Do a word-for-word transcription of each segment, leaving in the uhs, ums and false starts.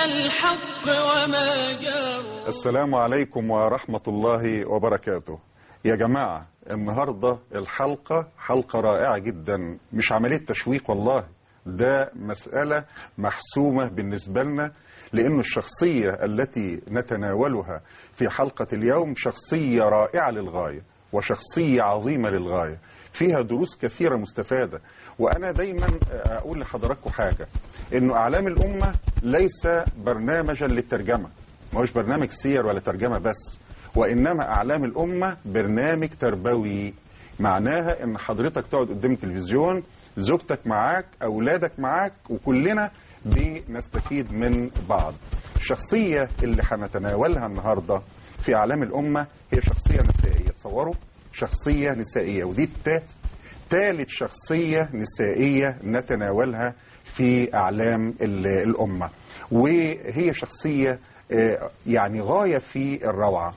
الحق وما جاروا. السلام عليكم ورحمة الله وبركاته. يا جماعة، النهاردة الحلقة حلقة رائعة جدا، مش عملية تشويق والله، ده مسألة محسومة بالنسبة لنا، لأن الشخصية التي نتناولها في حلقة اليوم شخصية رائعة للغاية وشخصية عظيمة للغاية، فيها دروس كثيرة مستفادة. وأنا دايما أقول لحضراتكم حاجة، إنه أعلام الأمة ليس برنامجا للترجمة، ما هوش برنامج سير ولا ترجمة بس، وإنما أعلام الأمة برنامج تربوي. معناها إن حضرتك تقعد قدام التلفزيون، زوجتك معاك، أولادك معاك، وكلنا بنستفيد من بعض. الشخصية اللي هنتناولها النهاردة في أعلام الأمة هي شخصية نسائية. تصوروا، شخصية نسائية، ودي ثالث شخصية نسائية نتناولها في أعلام الأمة، وهي شخصية يعني غاية في الروعة.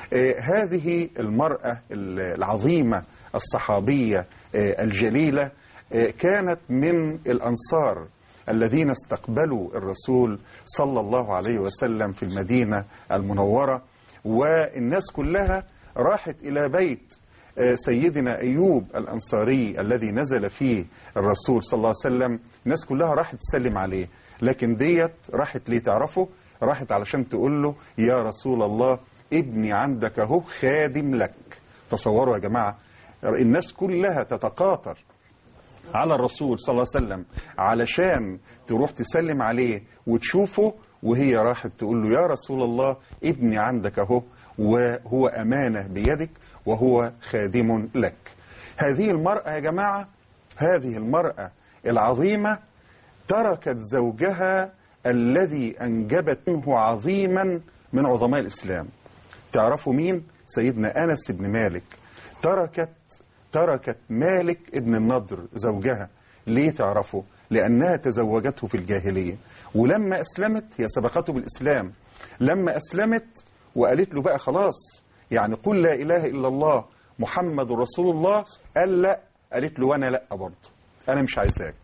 هذه المرأة العظيمة الصحابية الجليلة كانت من الأنصار الذين استقبلوا الرسول صلى الله عليه وسلم في المدينة المنورة، والناس كلها راحت إلى بيت سيدنا أيوب الأنصاري الذي نزل فيه الرسول صلى الله عليه وسلم. الناس كلها راحت تسلم عليه، لكن ديت راحت ليه تعرفوا؟ راحت علشان تقول له يا رسول الله ابني عندك اهو خادم لك. تصوروا يا جماعة، الناس كلها تتقاطر على الرسول صلى الله عليه وسلم علشان تروح تسلم عليه وتشوفه، وهي راحت تقول له يا رسول الله ابني عندك اهو، وهو أمانة بيدك وهو خادم لك. هذه المرأة يا جماعة، هذه المرأة العظيمة تركت زوجها الذي أنجبت منه عظيما من عظماء الإسلام. تعرفوا مين؟ سيدنا أنس بن مالك. تركت تركت مالك ابن النضر زوجها. ليه تعرفوا؟ لأنها تزوجته في الجاهلية، ولما أسلمت هي سبقته بالإسلام. لما أسلمت وقالت له بقى خلاص يعني قل لا إله إلا الله محمد رسول الله، قال لا. قالت له وأنا لا برضه، أنا مش عايزاك،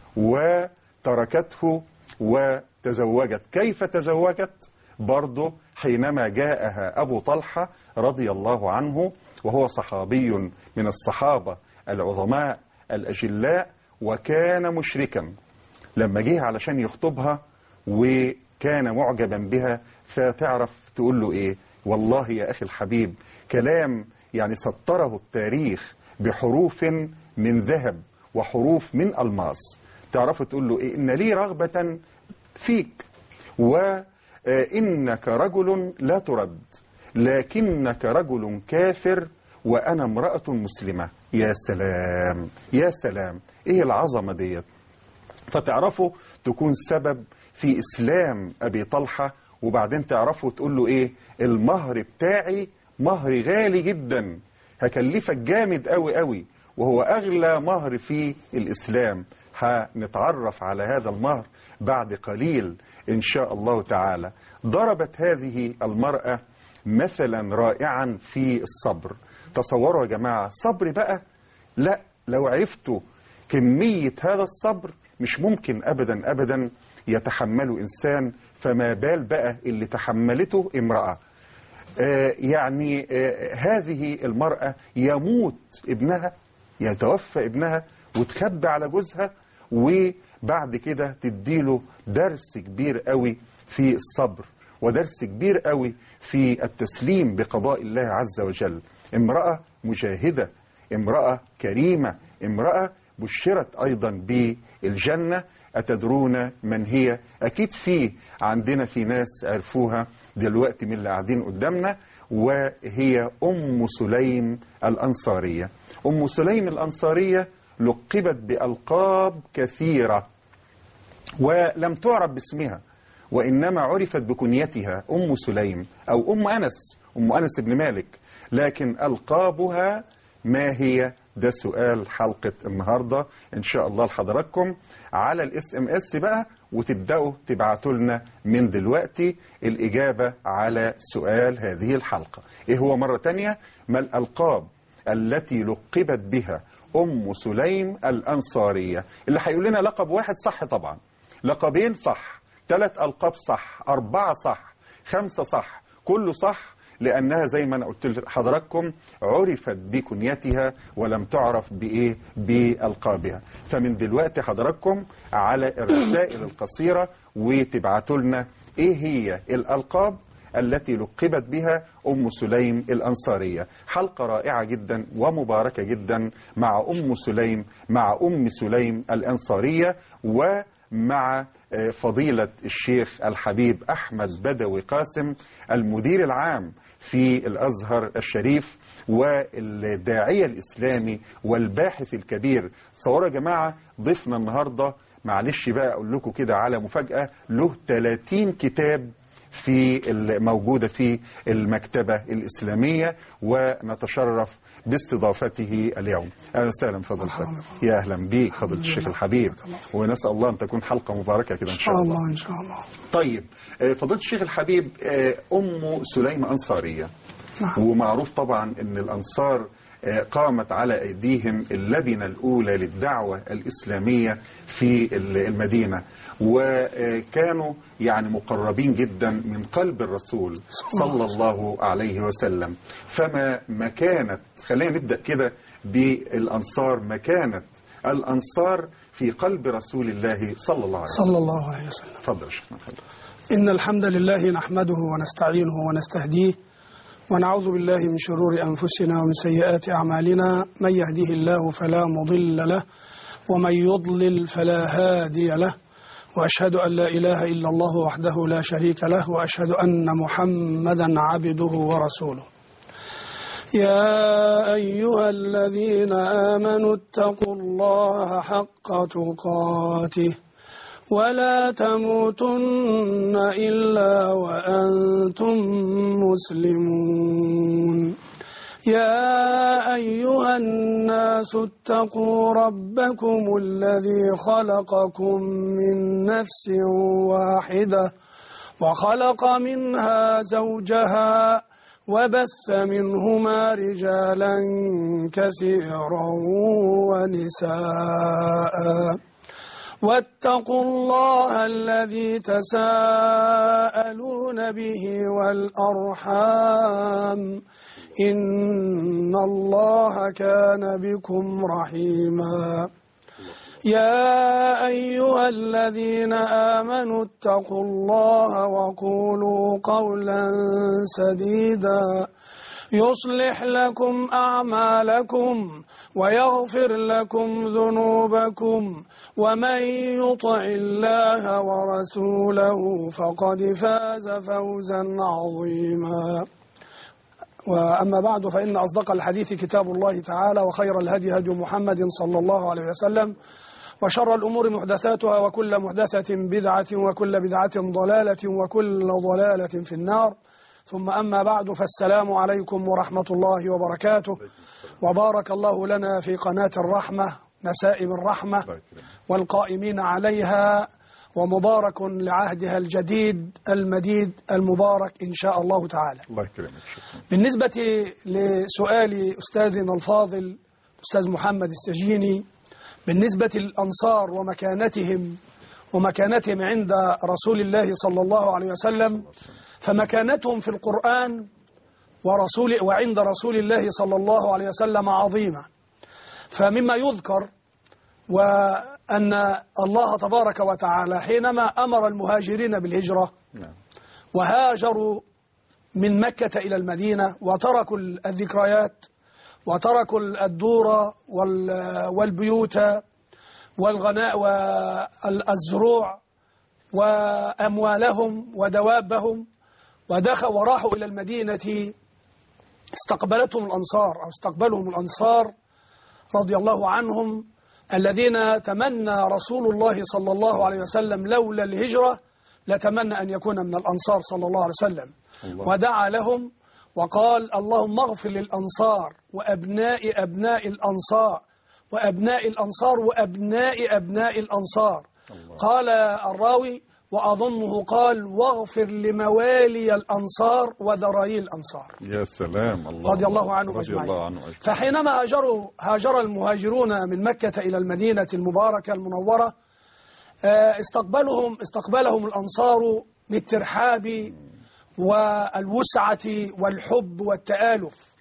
وتركته وتزوجت. كيف تزوجت؟ برضه حينما جاءها أبو طلحة رضي الله عنه، وهو صحابي من الصحابة العظماء الأجلاء، وكان مشركا. لما جه علشان يخطبها وكان معجبا بها، فتعرف تقول له إيه؟ والله يا أخي الحبيب، كلام يعني سطره التاريخ بحروف من ذهب وحروف من ألماس. تعرف تقول له إيه؟ إن لي رغبة فيك، وإنك رجل لا ترد، لكنك رجل كافر وأنا امرأة مسلمة. يا سلام يا سلام، إيه العظمة ديت؟ فتعرفوا تكون سبب في إسلام أبي طلحة، وبعدين تعرفوا تقول له إيه؟ المهر بتاعي مهر غالي جدا، هكلفك جامد قوي قوي، وهو أغلى مهر في الإسلام. هنتعرف على هذا المهر بعد قليل إن شاء الله تعالى. ضربت هذه المرأة مثلا رائعا في الصبر. تصوروا يا جماعة، صبر بقى، لا لو عرفتوا كمية هذا الصبر مش ممكن أبدا أبدا يتحمله إنسان، فما بال بقى اللي تحملته امرأة. آه يعني آه هذه المرأة يموت ابنها، يتوفى ابنها وتخبي على جوزها، وبعد كده تديله درس كبير قوي في الصبر، ودرس كبير قوي في التسليم بقضاء الله عز وجل. امرأة مجاهدة، امرأة كريمة، امرأة بشرت أيضا بالجنة. أتدرون من هي؟ أكيد في عندنا في ناس عرفوها دلوقتي من اللي قاعدين قدامنا، وهي أم سليم الأنصارية. أم سليم الأنصارية لقبت بألقاب كثيرة ولم تعرف باسمها، وإنما عرفت بكنيتها أم سليم أو أم أنس، أم أنس بن مالك. لكن ألقابها ما هي؟ ده سؤال حلقة النهاردة إن شاء الله لحضراتكم على الاس ام اس بقى، وتبدأوا تبعتوا لنا من دلوقتي الإجابة على سؤال هذه الحلقة. إيه هو مرة تانية؟ ما الألقاب التي لقبت بها أم سليم الأنصارية؟ اللي هيقول لنا لقب واحد صح طبعا، لقبين صح، ثلاث ألقاب صح، أربعة صح، خمسة صح، كله صح، لأنها زي ما أنا قلت لحضراتكم عرفت بكنيتها ولم تعرف بإيه؟ بألقابها. فمن دلوقتي حضراتكم على الرسائل القصيرة وتبعتوا لنا إيه هي الألقاب التي لقبت بها أم سليم الأنصارية. حلقة رائعة جدا ومباركة جدا مع أم سليم مع أم سليم الأنصارية ومع فضيلة الشيخ الحبيب أحمد بدوي قاسم المدير العام في الأزهر الشريف والداعية الإسلامي والباحث الكبير. تصوروا يا جماعة ضيفنا النهاردة، معلش بقى أقول لكم كده على مفاجأة، له ثلاثين كتاب في الموجودة في المكتبة الإسلامية، ونتشرف باستضافته اليوم. أهلا وسهلا فضل الشيخ. يا أهلا بيك فضل الشيخ الحبيب، ونسأل الله أن تكون حلقة مباركة كده إن شاء الله. إن شاء الله. طيب فضل الشيخ الحبيب، أم سليم أنصارية، ومعروف طبعا أن الأنصار قامت على أيديهم اللبنة الأولى للدعوة الإسلامية في المدينة، وكانوا يعني مقربين جدا من قلب الرسول صلى الله عليه وسلم. فما مكانت، خلينا نبدأ كده بالأنصار، مكانت الأنصار في قلب رسول الله صلى الله عليه وسلم. صلى الله عليه وسلم. تفضل يا شيخنا. إن الحمد لله نحمده ونستعينه ونستهديه ونعوذ بالله من شرور أنفسنا ومن سيئات أعمالنا، من يهده الله فلا مضل له ومن يضلل فلا هادي له، وأشهد أن لا إله إلا الله وحده لا شريك له، وأشهد أن محمدا عبده ورسوله. يا أيها الذين آمنوا اتقوا الله حق تقاته ولا تموتن إلا وأنتم مسلمون. يا أيها الناس اتقوا ربكم الذي خلقكم من نفس واحدة وخلق منها زوجها وبث منهما رجالا كثيرا ونساء، واتقوا الله الذي تساءلون به والأرحام إن الله كان بكم رحيما. يا أيها الذين آمنوا اتقوا الله وقولوا قولا سديدا يصلح لكم أعمالكم ويغفر لكم ذنوبكم، ومن يطع الله ورسوله فقد فاز فوزا عظيما. وأما بعد، فإن أصدق الحديث كتاب الله تعالى، وخير الهدي هدي محمد صلى الله عليه وسلم، وشر الأمور محدثاتها، وكل محدثة بدعة، وكل بدعة ضلالة، وكل ضلالة في النار. ثم أما بعد، فالسلام عليكم ورحمة الله وبركاته. وبارك الله لنا في قناة الرحمة نسائم الرحمة والقائمين عليها، ومبارك لعهدها الجديد المديد المبارك إن شاء الله تعالى. الله يكرمك. بالنسبة لسؤال أستاذنا الفاضل أستاذ محمد السجيني بالنسبة للأنصار ومكانتهم ومكانتهم عند رسول الله صلى الله عليه وسلم، فمكانتهم في القرآن ورسول وعند رسول الله صلى الله عليه وسلم عظيمة. فمما يذكر وأن الله تبارك وتعالى حينما أمر المهاجرين بالهجرة وهاجروا من مكة إلى المدينة وتركوا الذكريات وتركوا الدور والبيوت والغناء والزروع وأموالهم ودوابهم ودخل وراحوا إلى المدينة، استقبلتهم الأنصار أو استقبلهم الأنصار رضي الله عنهم، الذين تمنى رسول الله صلى الله عليه وسلم لولا الهجرة لتمنى أن يكون من الأنصار صلى الله عليه وسلم. الله. ودعا لهم وقال: اللهم اغفر للأنصار وأبناء أبناء الأنصار وأبناء الأنصار وأبناء أبناء الأنصار. الله. قال الراوي وأظنه قال: واغفر لموالي الأنصار وذراري الأنصار. يا سلام. الله رضي الله عنهم أجمعين. فحينما هاجروا هاجر المهاجرون من مكة إلى المدينة المباركة المنورة، استقبلهم استقبلهم الأنصار بالترحاب والوسعة والحب والتآلف،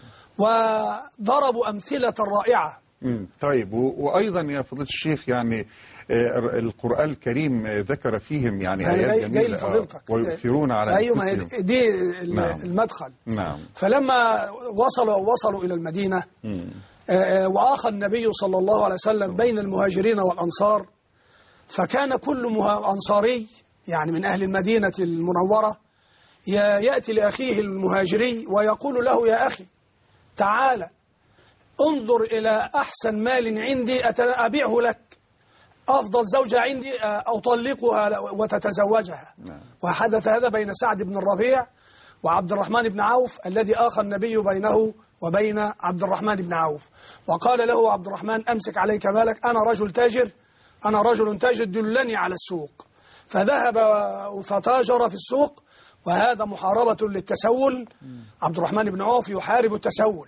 وضربوا أمثلة رائعة. طيب، وأيضا يا فضيلة الشيخ يعني القرآن الكريم ذكر فيهم يعني آيات جميلة ويؤثرون على أيوة أنفسهم. دي المدخل. نعم. فلما وصلوا وصلوا إلى المدينة وآخى النبي صلى الله عليه وسلم بين المهاجرين والأنصار، فكان كل أنصاري يعني من أهل المدينة المنورة يأتي لأخيه المهاجري ويقول له: يا أخي تعال انظر إلى أحسن مال عندي أبيعه لك، أفضل زوجة عندي أطلقها وتتزوجها. وحدث هذا بين سعد بن الربيع وعبد الرحمن بن عوف الذي آخى النبي بينه وبين عبد الرحمن بن عوف، وقال له عبد الرحمن: أمسك عليك مالك، أنا رجل تاجر أنا رجل تاجر دلني على السوق. فذهب فتاجر في السوق، وهذا محاربة للتسول. عبد الرحمن بن عوف يحارب التسول،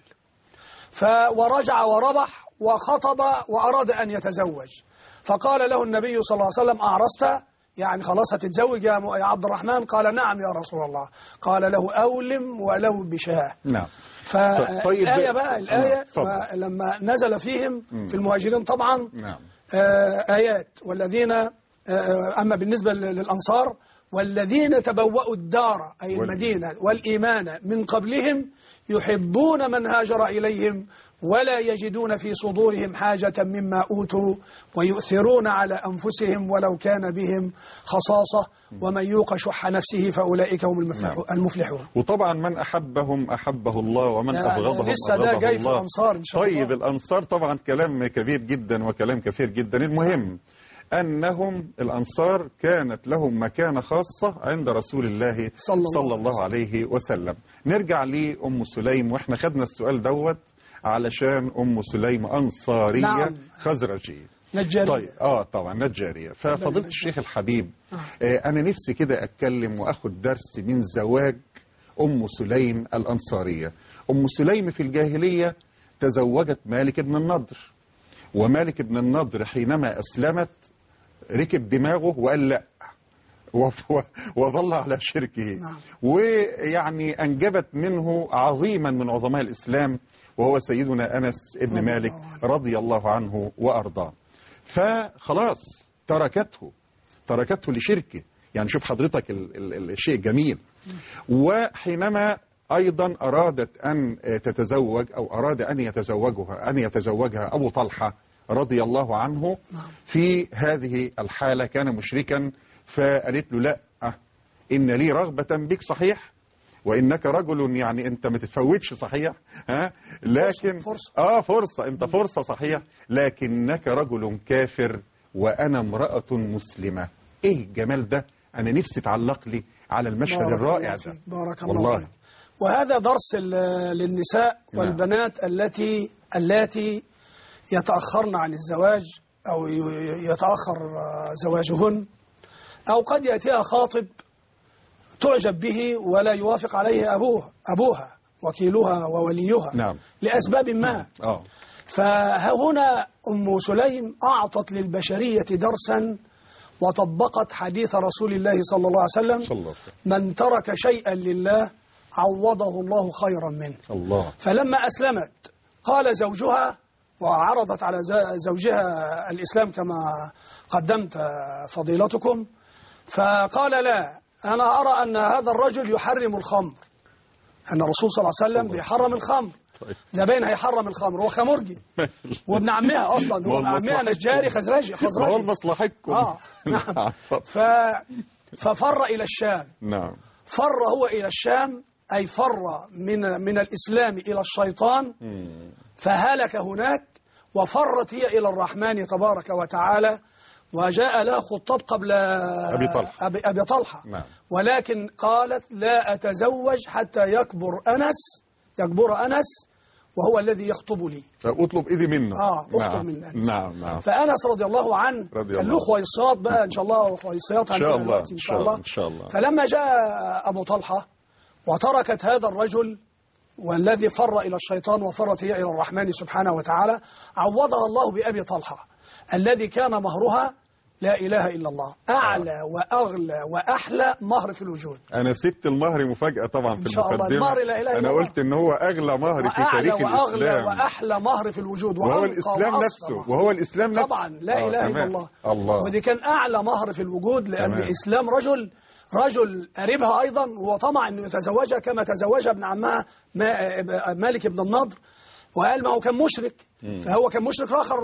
ورجع وربح وخطب وأراد أن يتزوج، فقال له النبي صلى الله عليه وسلم: أعرست؟ يعني خلاص هتتزوج يا عبد الرحمن؟ قال: نعم يا رسول الله. قال له: أولم ولو بشاه. نعم. فالآية بقى الآية لما نزل فيهم في المهاجرين طبعا نعم. آيات والذين أما بالنسبة للأنصار: والذين تبوأوا الدار أي المدينة والإيمان من قبلهم يحبون من هاجر إليهم ولا يجدون في صدورهم حاجة مما أوتوا ويؤثرون على أنفسهم ولو كان بهم خصاصة ومن يوق شح نفسه فأولئك هم المفلحون. وطبعا من أحبهم أحبه الله ومن أبغضهم لسه ده جاي في الأنصار إن شاء الله. طيب الأنصار طبعا كلام كبير جدا وكلام كثير جدا. المهم أنهم الأنصار كانت لهم مكانة خاصة عند رسول الله صلى, صلى الله عليه وسلم. نرجع لأم سليم، وإحنا خدنا السؤال دوت علشان أم سليم أنصارية نعم. خزرجية نجارية. طيب آه طبعا نجارية. ففضيلة الشيخ الحبيب آه أنا نفسي كده أتكلم وأخد درس من زواج أم سليم الأنصارية. أم سليم في الجاهلية تزوجت مالك بن النضر، ومالك بن النضر حينما أسلمت ركب دماغه وقال لا وظل على شركه نعم. ويعني أنجبت منه عظيما من عظماء الإسلام وهو سيدنا أنس ابن مالك رضي الله عنه وأرضاه. فخلاص تركته تركته لشركه. يعني شوف حضرتك ال ال الشيء جميل. وحينما أيضا أرادت أن تتزوج أو أراد أن يتزوجها أن يتزوجها أبو طلحة رضي الله عنه في هذه الحالة كان مشركا، فقالت له لا إن لي رغبة بك صحيح وإنك رجل يعني أنت ما تتفوتش صحيح ها لكن فرصة. آه فرصة أنت فرصة صحيح لكنك رجل كافر وأنا امرأة مسلمة. إيه الجمال ده؟ أنا نفسي تعلق لي على المشهد الرائع ده. بارك الله والله. وهذا درس للنساء والبنات التي التي يتأخرن عن الزواج أو يتأخر زواجهن، أو قد يأتيها خاطب تعجب به ولا يوافق عليه أبوها أبوها وكيلها ووليها نعم. لأسباب ما نعم. فهنا أم سليم أعطت للبشرية درسا وطبقت حديث رسول الله صلى الله عليه وسلم: من ترك شيئا لله عوضه الله خيرا منه. الله. فلما أسلمت قال زوجها وعرضت على زوجها الإسلام كما قدمت فضيلتكم، فقال لا، أنا أرى أن هذا الرجل يحرم الخمر، أن الرسول صلى الله عليه وسلم بيحرم الخمر. ده باين هيحرم الخمر، هو خمرجي وابن عمها أصلا، هو ابن عمها نجاري خزرجي خزرجي هو مصلحتكم آه نعم. ف... ففر إلى الشام نعم. فر هو إلى الشام أي فر من من الإسلام إلى الشيطان فهلك هناك، وفرت هي إلى الرحمن تبارك وتعالى، وجاء لها خطاب قبل أبي طلحة, أبي أبي طلحة. نعم. ولكن قالت لا أتزوج حتى يكبر أنس يكبر أنس وهو الذي يخطب لي، أطلب إيدي منه. آه أخطب نعم. من أنس. نعم. نعم. فأنس رضي الله عنه كان له خويصات بقى إن شاء الله، وخويصات إن شاء الله إن شاء الله. إن شاء الله. فلما جاء أبو طلحة وتركت هذا الرجل والذي فر إلى الشيطان وفرت هي إلى الرحمن سبحانه وتعالى، عوضها الله بأبي طلحة الذي كان مهرها لا إله إلا الله أعلى آه. وأغلى وأحلى مهر في الوجود. أنا سبت المهر مفاجأة طبعا في المقدمة. المهر لا إله إلا أنا الله. قلت إن هو أغلى مهر في تاريخ الإسلام، وأغلى وأحلى مهر في الوجود، وهو الإسلام نفسه، وهو الإسلام نفسه طبعا لا آه إله إلا الله. الله. ودي كان أعلى مهر في الوجود، لأن تمام. إسلام رجل رجل قريبها أيضا وطمع أنه يتزوجها كما تزوجها ابن عمها مالك بن النضر، وقال ما هو كان مشرك، م. فهو كان مشرك آخر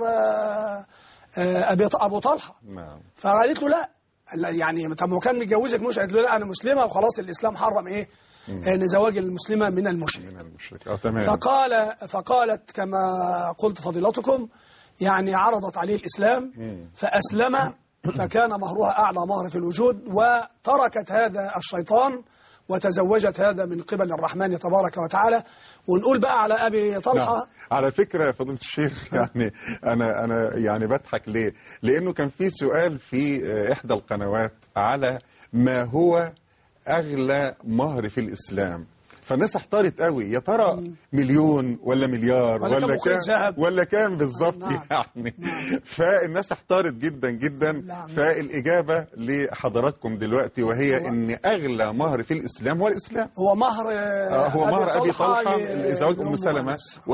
أبو طلحة. نعم. فقالت له لا، يعني طب ما كان متجوزك مش، قالت له لا أنا مسلمة وخلاص الإسلام حرم إيه ان زواج المسلمة من المشرك. من المشرك. اه تمام. فقال فقالت كما قلت فضيلتكم، يعني عرضت عليه الإسلام م. فأسلم، فكان مهرها أعلى مهر في الوجود، وتركت هذا الشيطان وتزوجت هذا من قبل الرحمن تبارك وتعالى. ونقول بقى على أبي طلحة. نعم. على فكرة يا فضيلة الشيخ، يعني أنا أنا يعني بضحك ليه؟ لأنه كان في سؤال في إحدى القنوات على ما هو أغلى مهر في الإسلام، فالناس احتارت قوي، يا ترى مليون ولا مليار ولا, ولا كام ولا كام بالظبط. نعم. يعني نعم. فالناس احتارت جدا جدا. نعم. فالإجابة لحضراتكم دلوقتي، وهي هو ان أغلى مهر في الإسلام هو الإسلام، هو مهر آه هو مهر أبي طلحة لزواج أم سلمة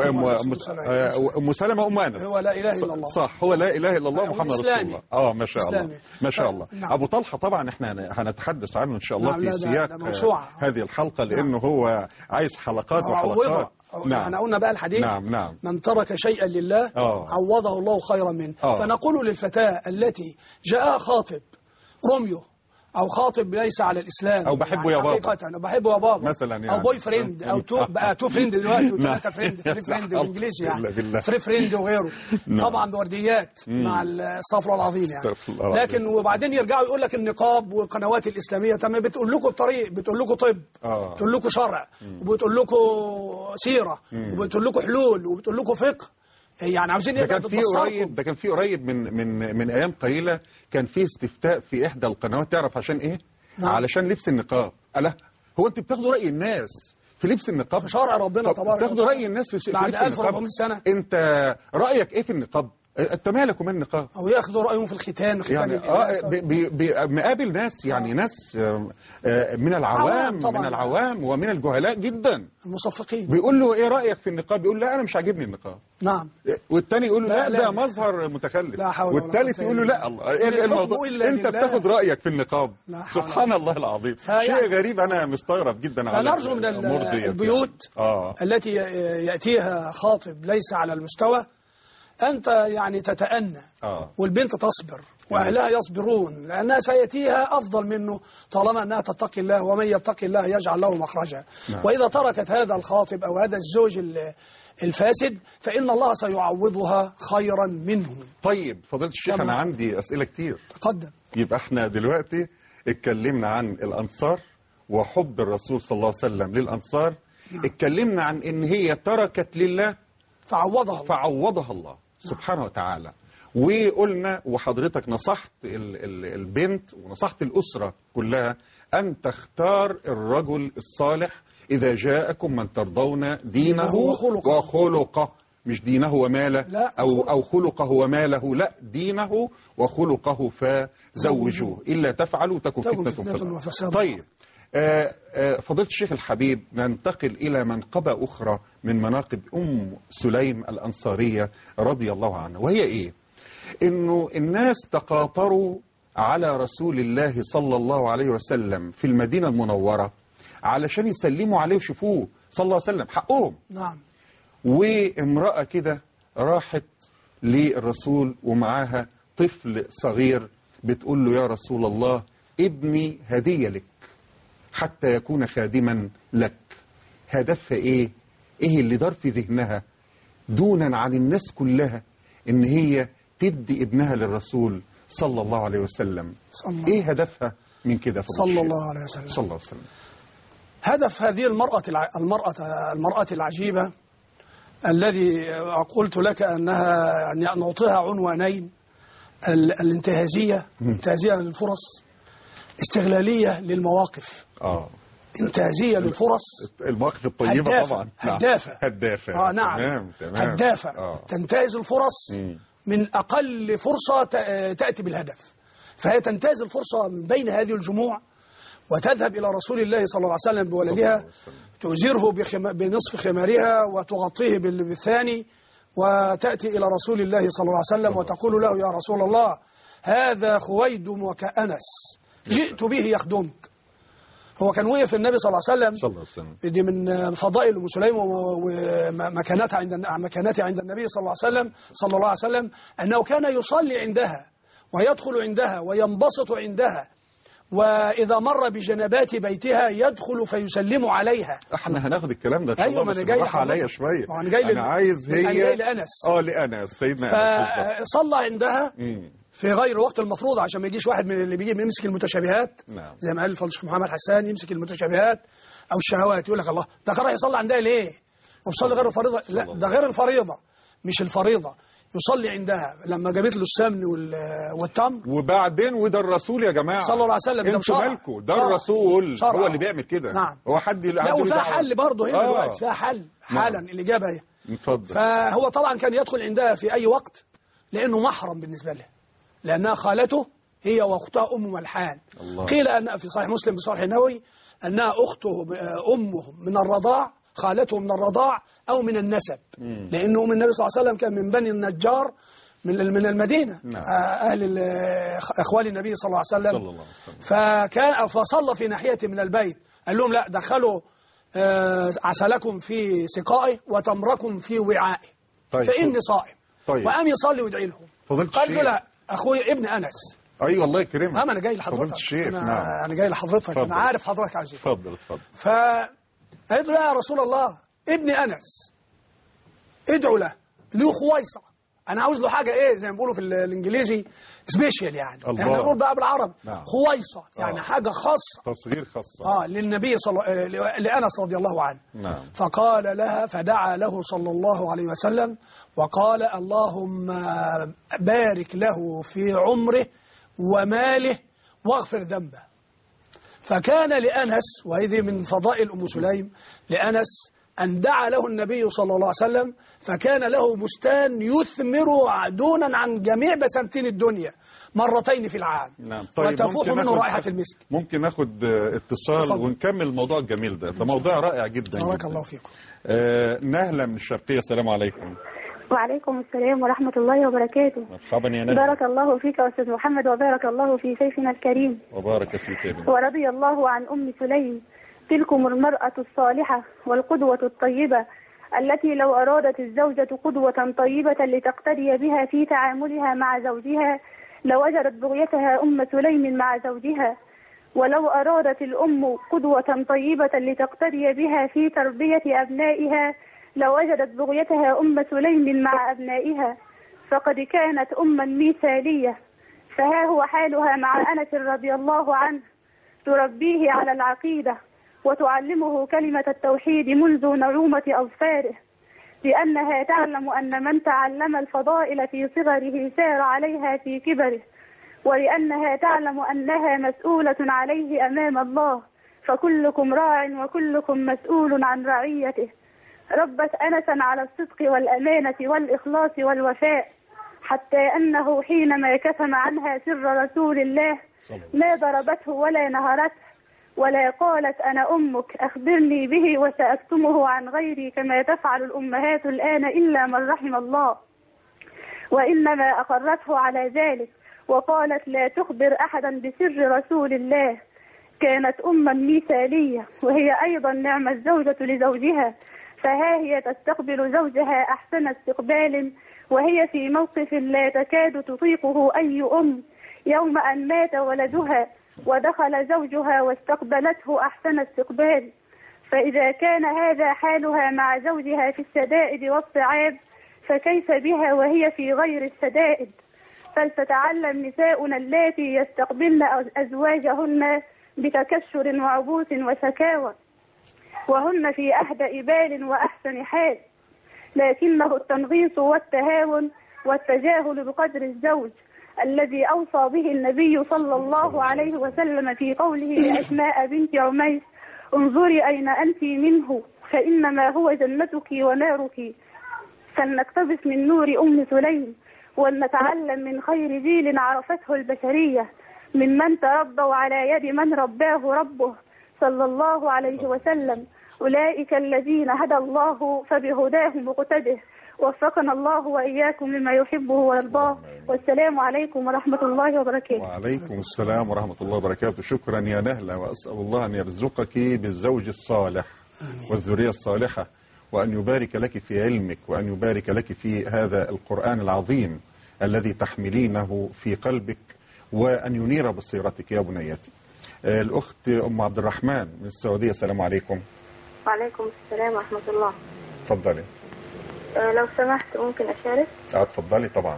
وأم سلمة أم أنس. هو لا إله إلا الله. صح، هو لا إله إلا الله محمد رسول الله. اه ما شاء الله ما شاء الله. نعم. أبو طلحة طبعا احنا هنتحدث عنه إن شاء الله. نعم. في سياق هذه الحلقة، لأنه نعم. هو عايز حلقات وحلقات. نعم. احنا قلنا بقى الحديث. نعم نعم. من ترك شيئا لله أوه. عوضه الله خيرا منه. أوه. فنقول للفتاة التي جاء خاطب روميو أو خاطب ليس على الإسلام، أو بحبه يعني يا بابا، أو بحبه يا بابا مثلا يعني. أو بوي فريند أو تو بقى تو فريند دلوقتي وثلاثة فريند، فري فريند بالإنجليزي يعني، فري فريند وغيره. طبعا بورديات مع الصفر العظيم يعني. لكن وبعدين يرجعوا يقول لك النقاب والقنوات الإسلامية، تمام، بتقول لكم الطريق، بتقول لكم طب، آه. بتقول لكم شرع، وبتقول لكم سيرة، وبتقول لكم حلول، وبتقول لكم فقه. يعني عاوزين ده كان في قريب ده كان في قريب من من من ايام قليله، كان في استفتاء في احدى القنوات، تعرف عشان ايه؟ نعم. علشان لبس النقاب. ألا هو انت بتاخدوا راي الناس في لبس النقاب؟ في شرع ربنا تبارك بتاخدوا راي الناس في, في بعد لبس ألف وأربعمائة سنة. انت رايك ايه في النقاب؟ انت مالك ومال النقاب؟ او ياخدوا رايهم في الختان، يعني اه مقابل ناس يعني آه. ناس آه من العوام من العوام ومن الجهلاء جدا، المصفقين، بيقول له ايه رايك في النقاب؟ بيقول لا انا مش عاجبني النقاب. نعم. والتاني يقول له لا, لا ده مظهر متخلف، والثالث يقول له لا الله ايه الموضوع، انت بتاخد رايك في النقاب. سبحان الله العظيم، شيء غريب. انا مستغرب جدا على فنرجو من البيوت آه. التي ياتيها خاطب ليس على المستوى أنت يعني تتأنى آه. والبنت تصبر وأهلها يصبرون، لأنها سيأتيها أفضل منه طالما أنها تتقي الله، ومن يتقي الله يجعل له مخرجا. نعم. وإذا تركت هذا الخاطب أو هذا الزوج الفاسد فإن الله سيعوضها خيرا منه. طيب فضيلة الشيخ، أنا عندي أسئلة كتير. تقدم. يبقى احنا دلوقتي اتكلمنا عن الأنصار وحب الرسول صلى الله عليه وسلم للأنصار. نعم. اتكلمنا عن إن هي تركت لله فعوضها الله. فعوضها الله سبحانه وتعالى. وقلنا وحضرتك نصحت ال ال البنت ونصحت الأسرة كلها أن تختار الرجل الصالح إذا جاءكم من ترضون دينه وخلقه, وخلقه. مش دينه وماله أو, أو خلقه وماله، لا دينه وخلقه فزوجوه، إلا تفعلوا تكن فتنة في الأرض. طيب آه آه فضيلة الشيخ الحبيب، ننتقل إلى منقبة أخرى من مناقب أم سليم الأنصارية رضي الله عنها، وهي إيه؟ إنه الناس تقاطروا على رسول الله صلى الله عليه وسلم في المدينة المنورة علشان يسلموا عليه وشوفوه صلى الله عليه وسلم، حقهم. نعم. وامرأة كده راحت للرسول ومعاها طفل صغير، بتقول له يا رسول الله ابني هدية لك حتى يكون خادما لك. هدفها ايه؟ ايه اللي دار في ذهنها دونا عن الناس كلها؟ ان هي تدي ابنها للرسول صلى الله عليه وسلم. صلى ايه هدفها من كده؟ صلى الله عليه وسلم. صلى الله عليه وسلم. هدف هذه المرأة المرأة المرأة العجيبة الذي قلت لك انها يعني نعطيها عنوانين: الانتهازية، انتهازية للفرص، استغلالية للمواقف. اه انتهازية للفرص، المواقف الطيبة هدافة. طبعا. هدافة هدافة اه نعم تمام تمام. هدافة. آه. تنتهز الفرص. م. من أقل فرصة تأتي بالهدف. فهي تنتهز الفرصة من بين هذه الجموع وتذهب إلى رسول الله صلى الله عليه وسلم بولدها، تؤزره بنصف خمارها وتغطيه بالثاني، وتأتي إلى رسول الله صلى الله عليه وسلم وتقول له: يا رسول الله، هذا خويدم وكأنس جئت به يخدمك. هو كان وقف النبي صلى الله عليه وسلم، صلى الله عليه وسلم. دي من فضائل أم سليم ومكانتها عند مكانتها عند النبي صلى الله عليه وسلم صلى الله عليه وسلم أنه كان يصلي عندها ويدخل عندها وينبسط عندها، وإذا مر بجنبات بيتها يدخل فيسلم عليها. احنا هناخد الكلام ده ان شاء أيوة، الله، ما بس أنا جاي بالراحه عليا شويه. أنا جاي انا عايز هي أنا جاي لأنس اه لأنس سيدنا أنس فصلى عندها مم. في غير وقت المفروض، عشان ما يجيش واحد من اللي بيجي يمسك المتشابهات. نعم. زي ما قال الفضل الشيخ محمد حسان، يمسك المتشابهات أو الشهوات، يقول لك: الله، ده كان راح يصلي عندها ليه؟ وبيصلي غير الفريضة. لا، ده غير الفريضة، مش الفريضة. يصلي عندها لما جابت له السمن والتمر، وبعدين وده الرسول يا جماعه صلى الله عليه وسلم. انتوا مالكم؟ ده الرسول شرع. هو اللي بيعمل كده. نعم. هو حد لا، وفيها حل برضه هنا آه. دلوقتي، فيها حل حالا. نعم. الإجابة هي اتفضل. فهو طبعا كان يدخل عندها في أي وقت لأنه محرم بالنسبة له، لأنها خالته هي وأختها أم ملحان. الله. قيل أن في صحيح مسلم بصحيح النووي أنها أخته أمه من الرضاع، خالته من الرضاع أو من النسب. مم. لأنه من النبي صلى الله عليه وسلم كان من بني النجار من من المدينة. نعم. أهل أخوال النبي صلى الله عليه وسلم. صلى الله عليه وسلم. فكان فصلى في ناحية من البيت، قال لهم: لا، دخلوا عسلكم في سقائه وتمركم في وعائه. طيب. فإني صائم. طيب. وقام يصلي ويدعي لهم. قال له: لا، أخوي ابن أنس. أيوة، الله يكرمك. أنا جاي لحضرتك. أنا, نعم. أنا جاي لحضرتك. أنا عارف حضرتك عايز إيه. اتفضل اتفضل. فقال له: لا يا رسول الله، ابن أنس ادعوا له، له خويصة، أنا عاوز له حاجة إيه زي ما بيقولوا في الإنجليزي سبيشال، يعني الله. إحنا نقول بقى بالعربي. نعم. خويصة، يعني آه. حاجة خاصة، تصغير خاصة آه للنبي صلى لأنس رضي الله عنه. نعم. فقال لها، فدعا له صلى الله عليه وسلم وقال: اللهم بارك له في عمره وماله واغفر ذنبه. فكان لأنس، وهذه من فضائل أم سليم لأنس، أن دعا له النبي صلى الله عليه وسلم، فكان له بستان يثمر دونا عن جميع بساتين الدنيا مرتين في العام. نعم. طيب، وتفوح منه رائحة المسك. ممكن ناخد اتصال فضل. ونكمل الموضوع الجميل ده، فموضوع رائع جدا. بارك الله فيكم. آه نهلة من الشرقية، السلام عليكم. وعليكم السلام ورحمة الله وبركاته. مرحبا يا نهلة. بارك الله فيك يا أستاذ محمد، وبارك الله في سيفنا الكريم. وبارك فيك يا بنت. ورضي الله عن أم سليم. تلكم المرأة الصالحة والقدوة الطيبة التي لو أرادت الزوجة قدوة طيبة لتقتدي بها في تعاملها مع زوجها لوجدت بغيتها أم سليم مع زوجها، ولو أرادت الأم قدوة طيبة لتقتدي بها في تربية أبنائها لوجدت بغيتها أم سليم مع أبنائها، فقد كانت أما مثالية. فها هو حالها مع أنس رضي الله عنه، تربيه على العقيدة وتعلمه كلمة التوحيد منذ نعومة أظفاره، لأنها تعلم أن من تعلم الفضائل في صغره سار عليها في كبره، ولأنها تعلم أنها مسؤولة عليه أمام الله، فكلكم راع وكلكم مسؤول عن رعيته. ربت أنسا على الصدق والأمانة والإخلاص والوفاء، حتى أنه حينما كتم عنها سر رسول الله ما ضربته ولا نهرته ولا قالت أنا أمك أخبرني به وسأكتمه عن غيري كما تفعل الأمهات الآن إلا من رحم الله، وإنما أقرته على ذلك وقالت لا تخبر أحدا بسر رسول الله. كانت أما مثالية، وهي أيضا نعم الزوجة لزوجها، فها هي تستقبل زوجها أحسن استقبال، وهي في موقف لا تكاد تطيقه أي أم، يوم أن مات ولدها ودخل زوجها واستقبلته أحسن استقبال. فإذا كان هذا حالها مع زوجها في الشدائد والصعاب، فكيف بها وهي في غير الشدائد؟ فلتتعلم نساؤنا اللاتي يستقبلن أزواجهن بتكشر وعبوس وشكاوى، وهن في أهدأ بال وأحسن حال، لكنه التنغيص والتهاون والتجاهل بقدر الزوج الذي أوصى به النبي صلى الله عليه وسلم في قوله لأسماء بنت عميس انظري أين أنت منه فإنما هو جنتك ونارك. فلنقتبس من نور أم سليم ولنتعلم من خير جيل عرفته البشرية، ممن تربوا على يد من رباه ربه صلى الله عليه وسلم. أولئك الذين هدى الله فبهداه مقتده. وفقنا الله وإياكم لما يحبه ويرضاه. والسلام عليكم ورحمة الله وبركاته. وعليكم السلام ورحمة الله وبركاته. شكرا يا نهلة، وأسأل الله أن يرزقك بالزوج الصالح والذرية الصالحة، وأن يبارك لك في علمك، وأن يبارك لك في هذا القرآن العظيم الذي تحملينه في قلبك، وأن ينير بصيرتك يا بنيتي. الأخت أم عبد الرحمن من السعودية، السلام عليكم. وعليكم السلام ورحمة الله. تفضلي. أه لو سمحت ممكن أشارك؟ اه تفضلي طبعا.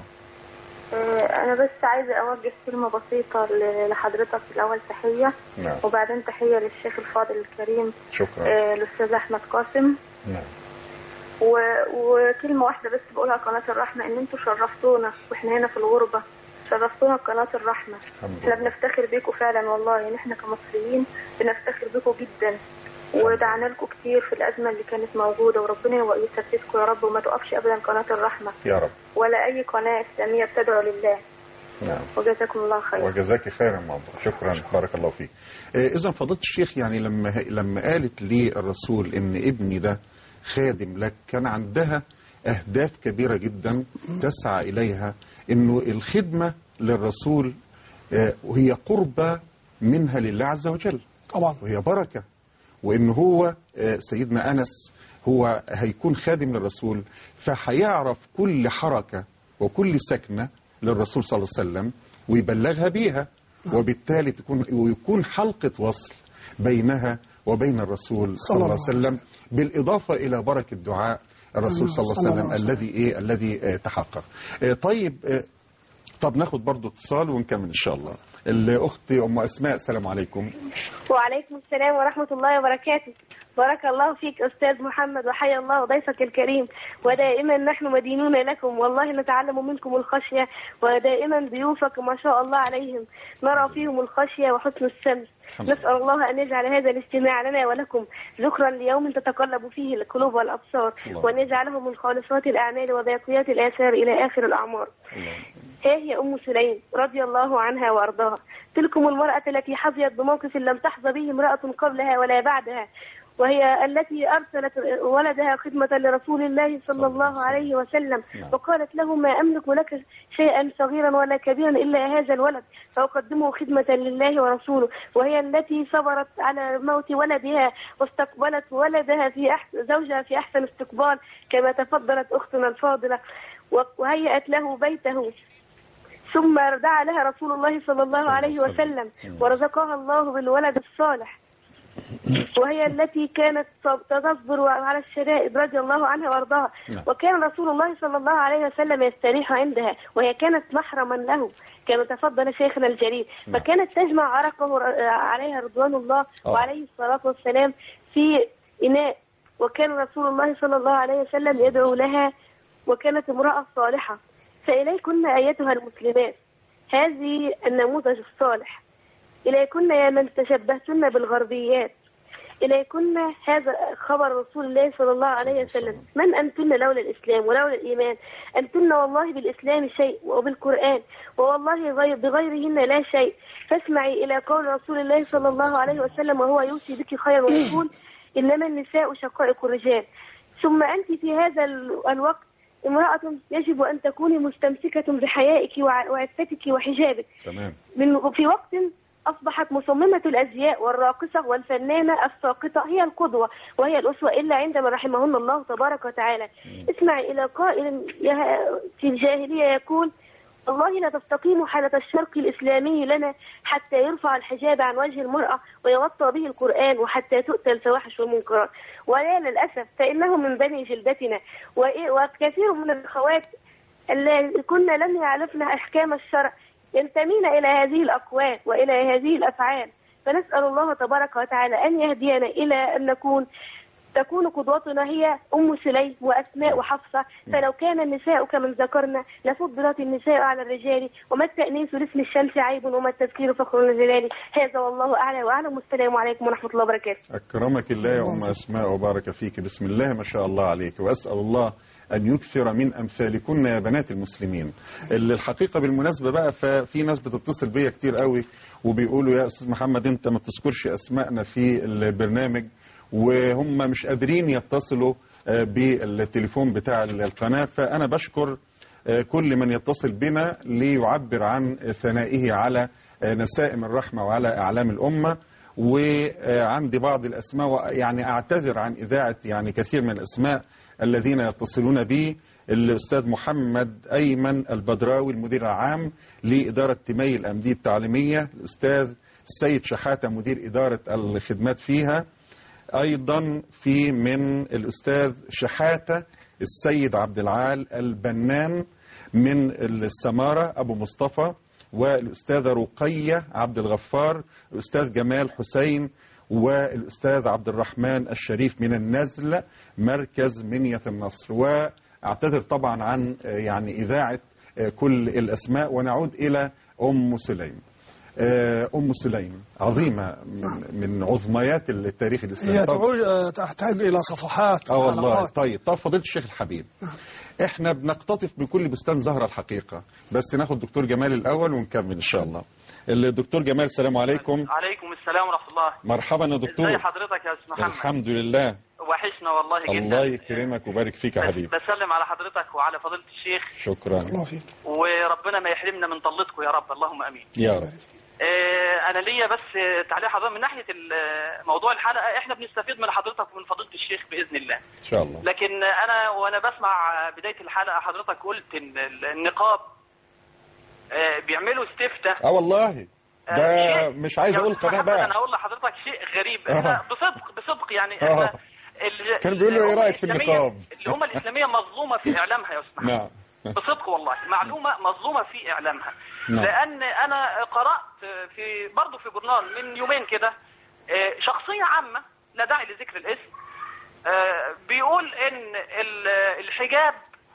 أه أنا بس عايزة أوجه كلمة بسيطة لحضرتك. الأول تحية، نعم. وبعدين تحية للشيخ الفاضل الكريم. شكرا. أه الأستاذ أحمد قاسم. نعم. و... وكلمة واحدة بس بقولها قناة الرحمة، إن أنتوا شرفتونا وإحنا هنا في الغربة، شرفتونا قناة الرحمة. احنا بنفتخر بيكم فعلا والله، يعني احنا كمصريين بنفتخر بيكم جدا، ودعنا لكم كتير في الأزمة اللي كانت موجودة، وربنا يثبتكم يا رب، وما توقفش أبدا قناة الرحمة يا رب، ولا أي قناة إسلامية بتدعو لله. نعم. وجزاكم الله خير. وجزاك خيرا معظم. شكرا، بارك الله فيك. إذا فضلت الشيخ، يعني لما لما قالت لي الرسول إن ابني ده خادم لك، كان عندها أهداف كبيرة جدا تسعى إليها، إنه الخدمة للرسول وهي قربة منها لله عز وجل طبعا، وهي بركة، وإن هو سيدنا أنس هو هيكون خادم للرسول، فهيعرف كل حركة وكل سكنة للرسول صلى الله عليه وسلم ويبلغها بيها، وبالتالي تكون ويكون حلقة وصل بينها وبين الرسول صلى الله عليه وسلم، بالإضافة إلى بركة دعاء الرسول صلى الله عليه وسلم الذي إيه الذي تحقق. طيب، طب ناخد برضو اتصال ونكمل إن شاء الله. الأخت أم أسماء، السلام عليكم. وعليكم السلام ورحمة الله وبركاته. بارك الله فيك أستاذ محمد، وحيا الله ضيفك الكريم، ودائما نحن مدينون لكم، والله نتعلم منكم الخشية، ودائما ضيوفك ما شاء الله عليهم نرى فيهم الخشية وحسن السمع. نسأل الله أن يجعل هذا الاستماع لنا ولكم ذكرا ليوم تتقلب فيه القلوب والأبصار، وأن يجعله من خالصات الأعمال وباقيات الآثار إلى آخر الأعمار. ها هي أم سليم رضي الله عنها وأرضاها، تلكم المرأة التي حظيت بموقف لم تحظى به امرأة قبلها ولا بعدها، وهي التي أرسلت ولدها خدمة لرسول الله صلى الله عليه وسلم، وقالت له: ما أملك لك شيئا صغيرا ولا كبيرا إلا هذا الولد، فأقدمه خدمة لله ورسوله. وهي التي صبرت على موت ولدها واستقبلت ولدها في أحسن زوجها في أحسن استقبال، كما تفضلت أختنا الفاضلة، وهيأت له بيته، ثم دعا لها رسول الله صلى الله عليه وسلم ورزقها الله بالولد الصالح. وهي التي كانت تصبر على الشدائد رضي الله عنها وارضاها، وكان رسول الله صلى الله عليه وسلم يستريح عندها، وهي كانت محرما له كما تفضل شيخنا الجليل، فكانت تجمع عرقه عليها رضوان الله وعليه الصلاة والسلام في إناء، وكان رسول الله صلى الله عليه وسلم يدعو لها، وكانت امرأة صالحة. فإليكن أيتها المسلمات هذه النموذج الصالح، إليكن يا من تشبهتن بالغربيات، إليكن هذا خبر رسول الله صلى الله عليه وسلم. من أنتن لولا الإسلام ولولا الإيمان؟ أنتن والله بالإسلام شيء وبالقرآن، ووالله غير بغيرهن لا شيء. فاسمعي إلى قول رسول الله صلى الله عليه وسلم وهو يوصي بك خيرا ويقول: إنما النساء شقائق الرجال. ثم أنت في هذا الوقت امرأة يجب أن تكوني مستمسكة بحيائك وعفتك وحجابك. تمام. من في وقت أصبحت مصممة الأزياء والراقصة والفنانة الساقطة هي القدوة وهي الأسوة، إلا عندما رحمهن الله تبارك وتعالى. اسمعي إلى قائل في الجاهلية يقول: والله لا تستقيم حالة الشرق الإسلامي لنا حتى يرفع الحجاب عن وجه المرأة ويوطى به القرآن، وحتى تؤتى الفواحش والمنكرات. ولا للأسف فإنه من بني جلدتنا، وكثير من الأخوات اللي كنا لم يعرفن أحكام الشرع ينتمين إلى هذه الأقوال وإلى هذه الأفعال. فنسأل الله تبارك وتعالى أن يهدينا إلى أن نكون تكون قدوتنا هي أم سليم وأسماء وحفصة، فلو كان النساء كمن ذكرنا لفضلت النساء على الرجال، وما التأنيث لاسم الشمس عيب وما التذكير فخر الجلال. هذا والله أعلى وأعلم، والسلام عليكم ورحمة الله وبركاته. أكرمك الله يا أم أسماء وبارك فيك، بسم الله ما شاء الله عليك، وأسأل الله أن يكثر من أمثالكن يا بنات المسلمين. اللي الحقيقة بالمناسبة بقى، ففي ناس بتتصل بيا كتير قوي وبيقولوا يا أستاذ محمد أنت ما بتذكرش أسماءنا في البرنامج، وهم مش قادرين يتصلوا بالتليفون بتاع القناة. فأنا بشكر كل من يتصل بنا ليعبر عن ثنائه على نسائم الرحمة وعلى أعلام الأمة. وعندي بعض الأسماء، يعني أعتذر عن إذاعة يعني كثير من الأسماء الذين يتصلون بي. الأستاذ محمد أيمن البدراوي المدير العام لإدارة تيمي الأمدية التعليمية، الأستاذ السيد شحاتة مدير إدارة الخدمات فيها، أيضا في من الأستاذ شحاتة السيد عبد العال البنان من السمارة أبو مصطفى، والأستاذة رقية عبد الغفار، الأستاذ جمال حسين، والأستاذ عبد الرحمن الشريف من النزل مركز منية النصر. وأعتذر طبعا عن يعني إذاعة كل الأسماء. ونعود إلى أم سليم. أم سليم عظيمة من عظميات التاريخ الإسلامي. هي تحتاج إلى صفحات اه والله. طيب طب فضيلة الشيخ الحبيب، احنا بنقتطف من كل بستان زهرة الحقيقة، بس ناخد دكتور جمال الأول ونكمل إن شاء الله. الدكتور جمال السلام عليكم. عليكم السلام ورحمة الله. مرحبا يا دكتور. ازي حضرتك يا أستاذ محمد؟ الحمد لله. وحشنا والله جدا. الله يكرمك ويبارك فيك يا حبيبي. بسلم على حضرتك وعلى فضيلة الشيخ. شكرا. الله فيك. وربنا ما يحرمنا من طلتكم يا رب، اللهم امين يا رب. اه انا ليا بس تعليق حضرتك من ناحيه موضوع الحلقه. احنا بنستفيد من حضرتك ومن فضيله الشيخ باذن الله ان شاء الله. لكن انا وانا بسمع بدايه الحلقه حضرتك قلت ان النقاب اه بيعملوا استفتاء. اه والله ده مش عايز اقول قناه بقى. انا اقول لحضرتك شيء غريب. آه. بصدق بصدق يعني آه. احنا كان بيقولوا ايه رايك في النقاب؟ الامه الاسلاميه مظلومه في اعلامها يا استاذ. نعم. بصدق والله معلومه مظلومه في اعلامها. نعم. لان انا قرات في برضه في جورنال من يومين كده شخصيه عامه لا داعي لذكر الاسم بيقول ان الحجاب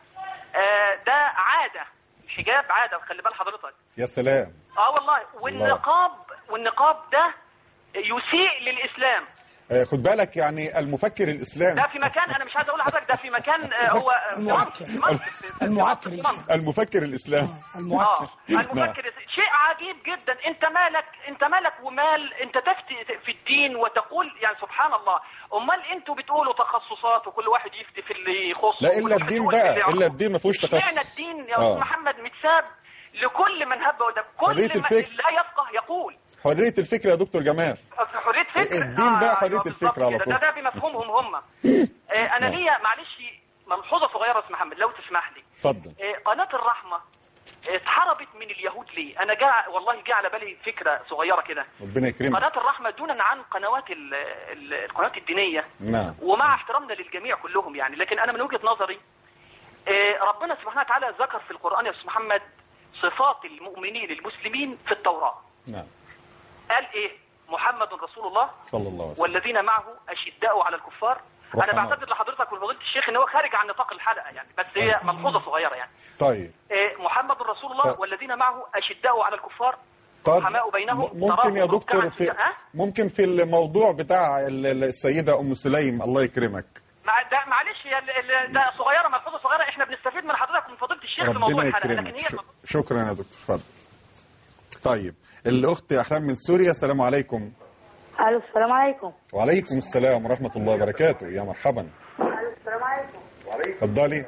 ده عاده. الحجاب عاده، خلي بال حضرتك. يا سلام. اه والله. والنقاب والنقاب ده يسيء للاسلام. خد بالك يعني المفكر الاسلامي ده في مكان، انا مش عايز اقول لحضرتك ده في مكان هو المعكر المعكر المفكر الاسلامي المعكر المفكر. شيء عجيب جدا. انت مالك انت مالك ومال انت تفتي في الدين وتقول يعني سبحان الله. امال انتوا بتقولوا تخصصات وكل واحد يفتي في اللي يخصه. لا الا الدين بقى، الا الدين ما فيهوش تخصص. اشمعنى الدين يا استاذ محمد متساب لكل من هب ودب؟ كل من لا يفقه يقول. حرية الفكر يا دكتور جمال. حرية فكر. الدين بقى حرية آه الفكر على طول. ده, ده بمفهومهم هم. آه انا ليا معلش ملحوظة صغيرة يا استاذ محمد لو تسمح لي. اتفضل. آه قناة الرحمة اتحربت من اليهود ليه؟ انا جاء والله جاء على بالي فكرة صغيرة كده. ربنا يكرمك. قناة الرحمة دونا عن قنوات ال ال القنوات الدينية. نعم. ومع احترامنا للجميع كلهم يعني، لكن انا من وجهة نظري آه ربنا سبحانه وتعالى ذكر في القرآن يا استاذ محمد صفات المؤمنين المسلمين في التوراة. نعم. قال ايه؟ محمد رسول الله صلى الله عليه وسلم والذين معه اشداء على الكفار. انا بعتذر لحضرتك ولفضيله الشيخ ان هو خارج عن نطاق الحلقه يعني، بس هي ملحوظه صغيره يعني. طيب. إيه محمد رسول الله ف... والذين معه اشداء على الكفار رحماء بينهم. ممكن يا دكتور في ممكن في الموضوع بتاع السيده ام سليم الله يكرمك. مع ده معلش ده صغيره ملحوظه صغيره. احنا بنستفيد من حضرتك ومن فضيله الشيخ في موضوع الحلقه، لكن هي ش... شكرا يا دكتور. اتفضل. طيب الأخت أحلام من سوريا. السلام عليكم. ألو السلام عليكم. وعليكم السلام ورحمة الله وبركاته. يا مرحبا. ألو السلام عليكم. اتفضلي.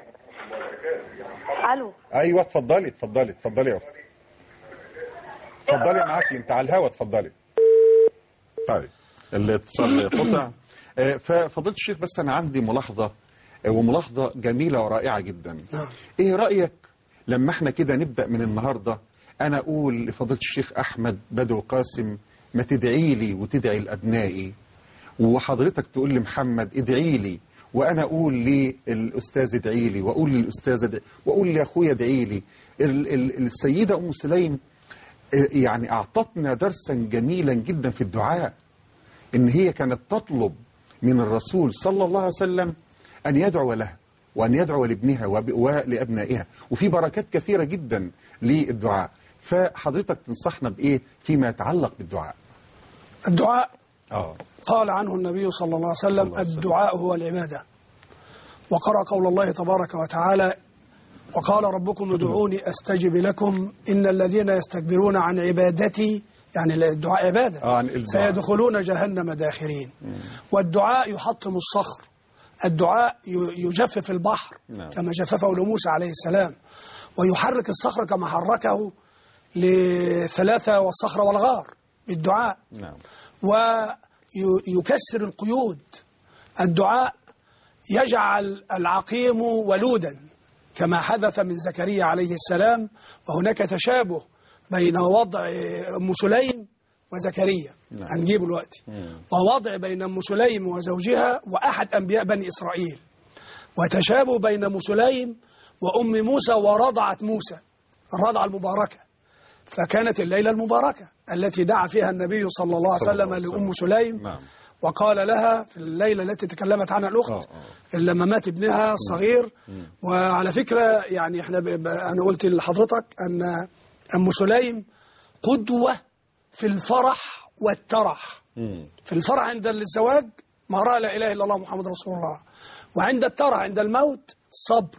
ألو. أيوة اتفضلي اتفضلي اتفضلي يا أختي. اتفضلي معاكي أنت على الهوا اتفضلي. طيب الاتصال قطع. ففضلت الشيخ بس أنا عندي ملاحظة وملاحظة جميلة ورائعة جدا. إيه رأيك لما احنا كده نبدأ من النهاردة أنا أقول لفضيلة الشيخ أحمد بدو قاسم ما تدعي لي وتدعي لأبنائي، وحضرتك تقول لي محمد ادعي لي، وأنا أقول للأستاذ ادعي لي، وأقول للأستاذ ادعي، وأقول لأخويا ادعي لي. السيدة أم سليم يعني أعطتنا درسا جميلا جدا في الدعاء، إن هي كانت تطلب من الرسول صلى الله عليه وسلم أن يدعو لها وأن يدعو لابنها ولأبنائها، وفي بركات كثيرة جدا للدعاء. فحضرتك تنصحنا بإيه فيما يتعلق بالدعاء؟ الدعاء آه. قال عنه النبي صلى الله عليه وسلم الدعاء هو العبادة، وقرأ قول الله تبارك وتعالى وقال ربكم ادعوني أستجب لكم إن الذين يستكبرون عن عبادتي، يعني الدعاء عبادة، آه سيدخلون جهنم داخرين. والدعاء يحطم الصخر، الدعاء يجفف البحر نعم. كما جففه لموسى عليه السلام، ويحرك الصخر كما حركه لثلاثة والصخر والغار بالدعاء نعم. ويكسر القيود. الدعاء يجعل العقيم ولودا كما حدث من زكريا عليه السلام، وهناك تشابه بين وضع أم سليم وزكريا نعم. هنجيبه الوقت، ووضع بين أم سليم وزوجها وأحد أنبياء بني إسرائيل، وتشابه بين أم سليم وأم موسى ورضعت موسى الرضعة المباركة. فكانت الليلة المباركة التي دعا فيها النبي صلى الله عليه وسلم لأم سليم نعم. وقال لها في الليلة التي تكلمت عنها الأخت لما مات ابنها الصغير. وعلى فكرة يعني احنا أنا قلت لحضرتك أن أم سليم قدوة في الفرح والترح. في الفرح عند الزواج ما رأى لا إله إلا الله محمد رسول الله، وعند الترح عند الموت صبر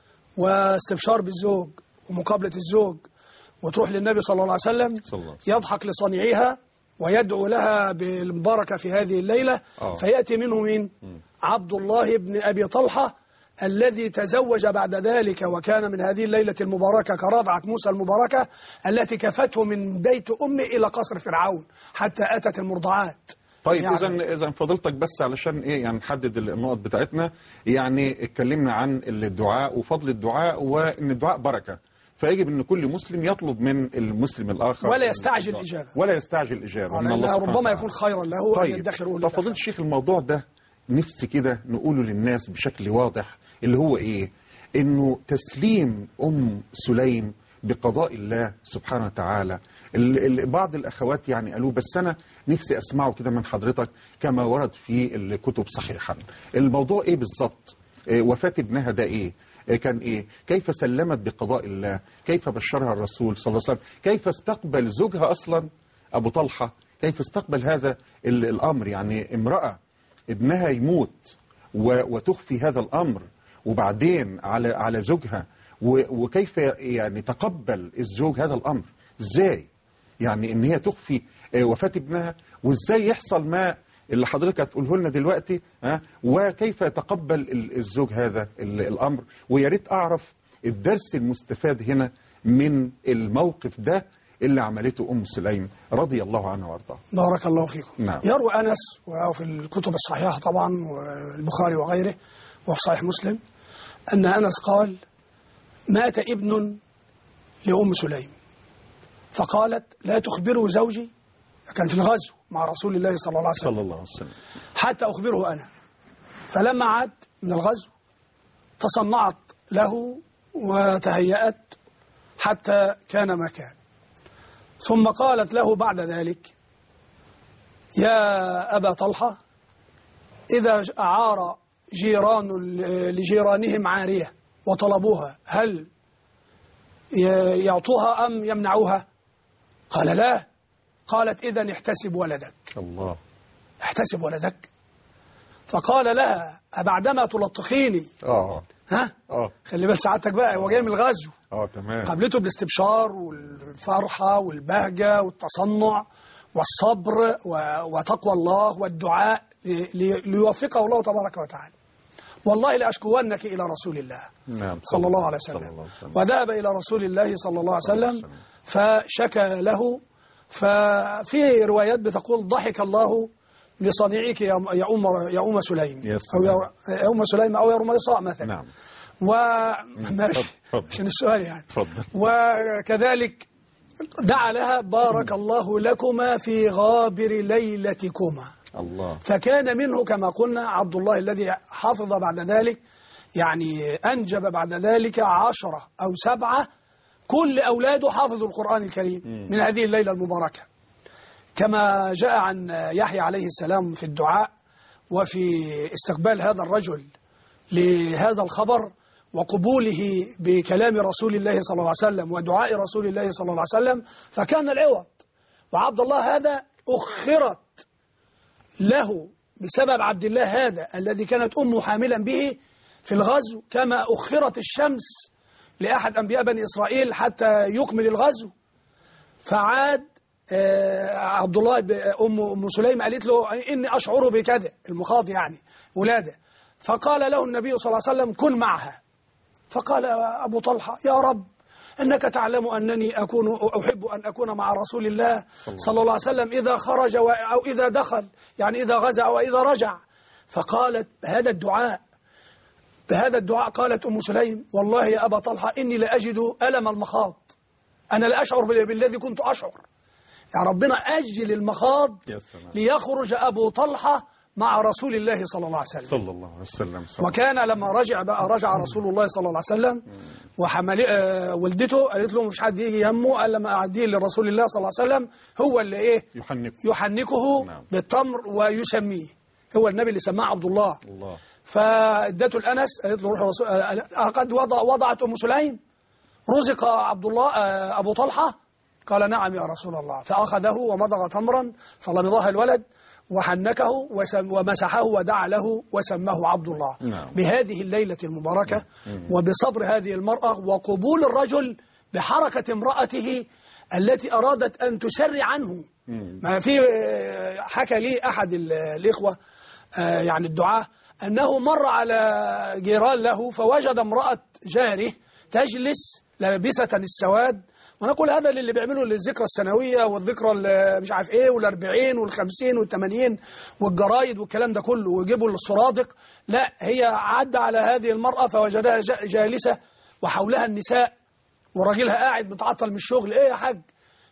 واستبشار بالزوج ومقابلة الزوج، وتروح للنبي صلى الله عليه وسلم يضحك لصنيعها ويدعو لها بالبركة في هذه الليلة. أوه. فيأتي منه من عبد الله بن أبي طلحة الذي تزوج بعد ذلك، وكان من هذه الليلة المباركة كرضعة موسى المباركة التي كفته من بيت أمه إلى قصر فرعون حتى أتت المرضعات. طيب يعني إذا إذا فضلتك بس علشان إيه يعني نحدد النقط بتاعتنا، يعني اتكلمنا عن الدعاء وفضل الدعاء وإن الدعاء بركة، فيجب أن كل مسلم يطلب من المسلم الآخر ولا يستعجل الإجابة ولا يستعجل الإجابة أن الله ربما يكون خيرا له. طيب. أن يدخره. طب فضيلة الشيخ الموضوع ده نفسي كده نقوله للناس بشكل واضح، اللي هو إيه؟ إنه تسليم أم سليم بقضاء الله سبحانه وتعالى. بعض الأخوات يعني قالوا بس أنا نفسي أسمعه كده من حضرتك كما ورد في الكتب صحيحا. الموضوع إيه بالظبط؟ وفاة ابنها ده إيه؟ كان إيه؟ كيف سلمت بقضاء الله؟ كيف بشرها الرسول صلى الله عليه وسلم؟ كيف استقبل زوجها أصلا أبو طلحة؟ كيف استقبل هذا الأمر؟ يعني امرأة ابنها يموت وتخفي هذا الأمر وبعدين على على زوجها، وكيف يعني تقبل الزوج هذا الأمر؟ إزاي؟ يعني إن هي تخفي وفاة ابنها، وإزاي يحصل ما اللي حضرتك هتقوله لنا دلوقتي، ها؟ وكيف يتقبل الزوج هذا الأمر؟ ويا ريت أعرف الدرس المستفاد هنا من الموقف ده اللي عملته أم سليم رضي الله عنها وارضاها. بارك الله فيكم. نعم. يروي أنس وفي الكتب الصحيحة طبعا والبخاري وغيره وفي صحيح مسلم أن أنس قال مات ابن لأم سليم فقالت لا تخبروا زوجي، كان في الغزو مع رسول الله صلى الله عليه وسلم, صلى الله عليه وسلم. حتى أخبره أنا. فلما عاد من الغزو تصنعت له وتهيأت حتى كان ما كان، ثم قالت له بعد ذلك يا أبا طلحة إذا أعار جيران لجيرانهم عارية وطلبوها هل يعطوها أم يمنعوها؟ قال لا. قالت إذن احتسب ولدك. الله. احتسب ولدك. فقال لها أبعدما تلطخيني اه ها اه خلي بال سعادتك بقى، هو جاي من الغزو. اه تمام. قابلته بالاستبشار والفرحة والبهجة والتصنع والصبر وتقوى الله والدعاء ليوفقه الله تبارك وتعالى. والله لأشكونك إلى رسول الله نعم. صلى الله عليه وسلم. وذهب إلى رسول الله صلى الله عليه وسلم فشكى له. ففي روايات بتقول ضحك الله لصنيعك يا أم يا أم سليم أو يا أم سليم أو يا رميصاء مثلا. نعم. وماشي عشان السؤال يعني. تفضل. وكذلك دعا لها بارك الله لكما في غابر ليلتكما. الله. فكان منه كما قلنا عبد الله الذي حافظ بعد ذلك، يعني أنجب بعد ذلك عشرة أو سبعة كل أولاده حافظوا القرآن الكريم م. من هذه الليلة المباركة، كما جاء عن يحيى عليه السلام في الدعاء وفي استقبال هذا الرجل لهذا الخبر وقبوله بكلام رسول الله صلى الله عليه وسلم ودعاء رسول الله صلى الله عليه وسلم، فكان العوض. وعبد الله هذا أخرت له بسبب عبد الله هذا الذي كانت أمه حاملا به في الغزو، كما أخرت الشمس لأحد أنبياء بني إسرائيل حتى يكمل الغزو. فعاد عبد الله أم أم سليم قالت له إني أشعر بكذا، المخاض يعني ولادة. فقال له النبي صلى الله عليه وسلم كن معها. فقال أبو طلحة يا رب إنك تعلم أنني أكون أحب أن أكون مع رسول الله صلى الله عليه وسلم إذا خرج أو إذا دخل، يعني إذا غزا أو إذا رجع. فقالت بهذا الدعاء بهذا الدعاء قالت أم سليم والله يا أبا طلحة إني لأجد ألم المخاض، أنا لا أشعر بالذي كنت أشعر. يا ربنا أجل المخاض ليخرج أبو طلحة مع رسول الله صلى الله عليه وسلم صلى الله عليه وسلم. وكان لما رجع بقى رجع رسول الله صلى الله عليه وسلم وحمل آه ولدته قالت له مش حد يجي يمه، قال لما أعديه لرسول الله صلى الله عليه وسلم هو اللي إيه يحنكه, يحنكه نعم. بالتمر ويسميه، هو النبي اللي سماه عبد الله, الله. فادته الأنس قالت له روح رسول آه قد وضع وضعت أم سليم رزق عبد الله آه أبو طلحة؟ قال نعم يا رسول الله. فأخذه ومضغ تمرا فلمضها الولد وحنكه ومسحه ودعا له وسماه عبد الله. نعم. بهذه الليلة المباركة نعم. وبصبر هذه المرأة وقبول الرجل بحركة امرأته التي أرادت أن تسري عنه. مم. ما في حكى لي أحد الإخوة يعني الدعاة أنه مر على جيران له فوجد امرأة جاره تجلس لابسة السواد، ونقول هذا اللي بيعملوا للذكرى السنوية والذكرى مش عارف ايه والأربعين والخمسين والثمانين والجرايد والكلام ده كله ويجيبوا السرادق. لا، هي عدى على هذه المرأة فوجدها جالسة وحولها النساء وراجلها قاعد متعطل من الشغل. ايه يا حاج؟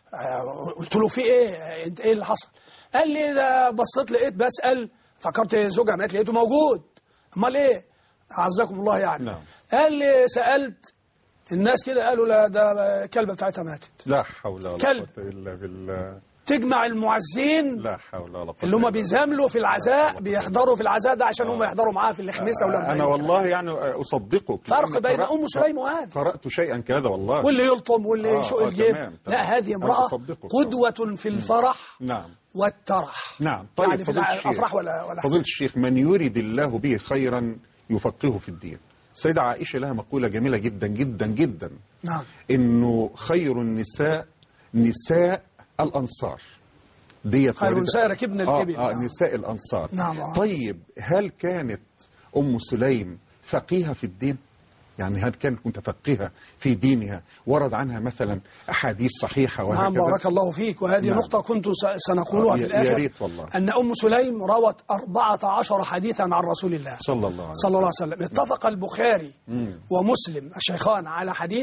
قلت له في ايه؟ انت ايه اللي حصل؟ قال لي ده بصيت لقيت بسأل فكرت زوجها مات لقيته موجود. امال ايه؟ اعزكم الله يعني. نعم. قال لي سألت الناس كده قالوا لا ده الكلبة بتاعتها ماتت. لا حول ولا قوة إلا بالله. تجمع المعزين لا حول ولا قوة اللي هم بيزاملوا في العزاء بيحضروا في العزاء ده عشان هم يحضروا معاه في الخميسة ولا أنا والله يعني أصدقك. فرق بين أم سليم وهذا. قرأت شيئا كذا والله. واللي يلطم واللي يشق آه الجيب. لا هذه امرأة قدوة في الفرح نعم والترح. نعم. طيب يعني في الأفراح ولا ولا فضيلة الشيخ من يريد الله به خيرا يفقهه في الدين. السيدة عائشة لها مقولة جميلة جدا جدا جدا. نعم. إنه خير النساء نساء الأنصار. دي خير النساء ركبنا الإبل. آه, آه نساء الأنصار. نعم. طيب هل كانت أم سليم فقيهة في الدين؟ يعني هل كانت متفقهة في دينها ورد عنها مثلا أحاديث صحيحة وهكذا؟ نعم بارك الله فيك. وهذه نعم. نقطة كنت سنقولها آه في الآخر. يا ريت والله. أن أم سليم روت أربعة عشر حديثا عن رسول الله صلى الله عليه وسلم, صلى الله عليه وسلم. اتفق البخاري مم. ومسلم الشيخان على حديث،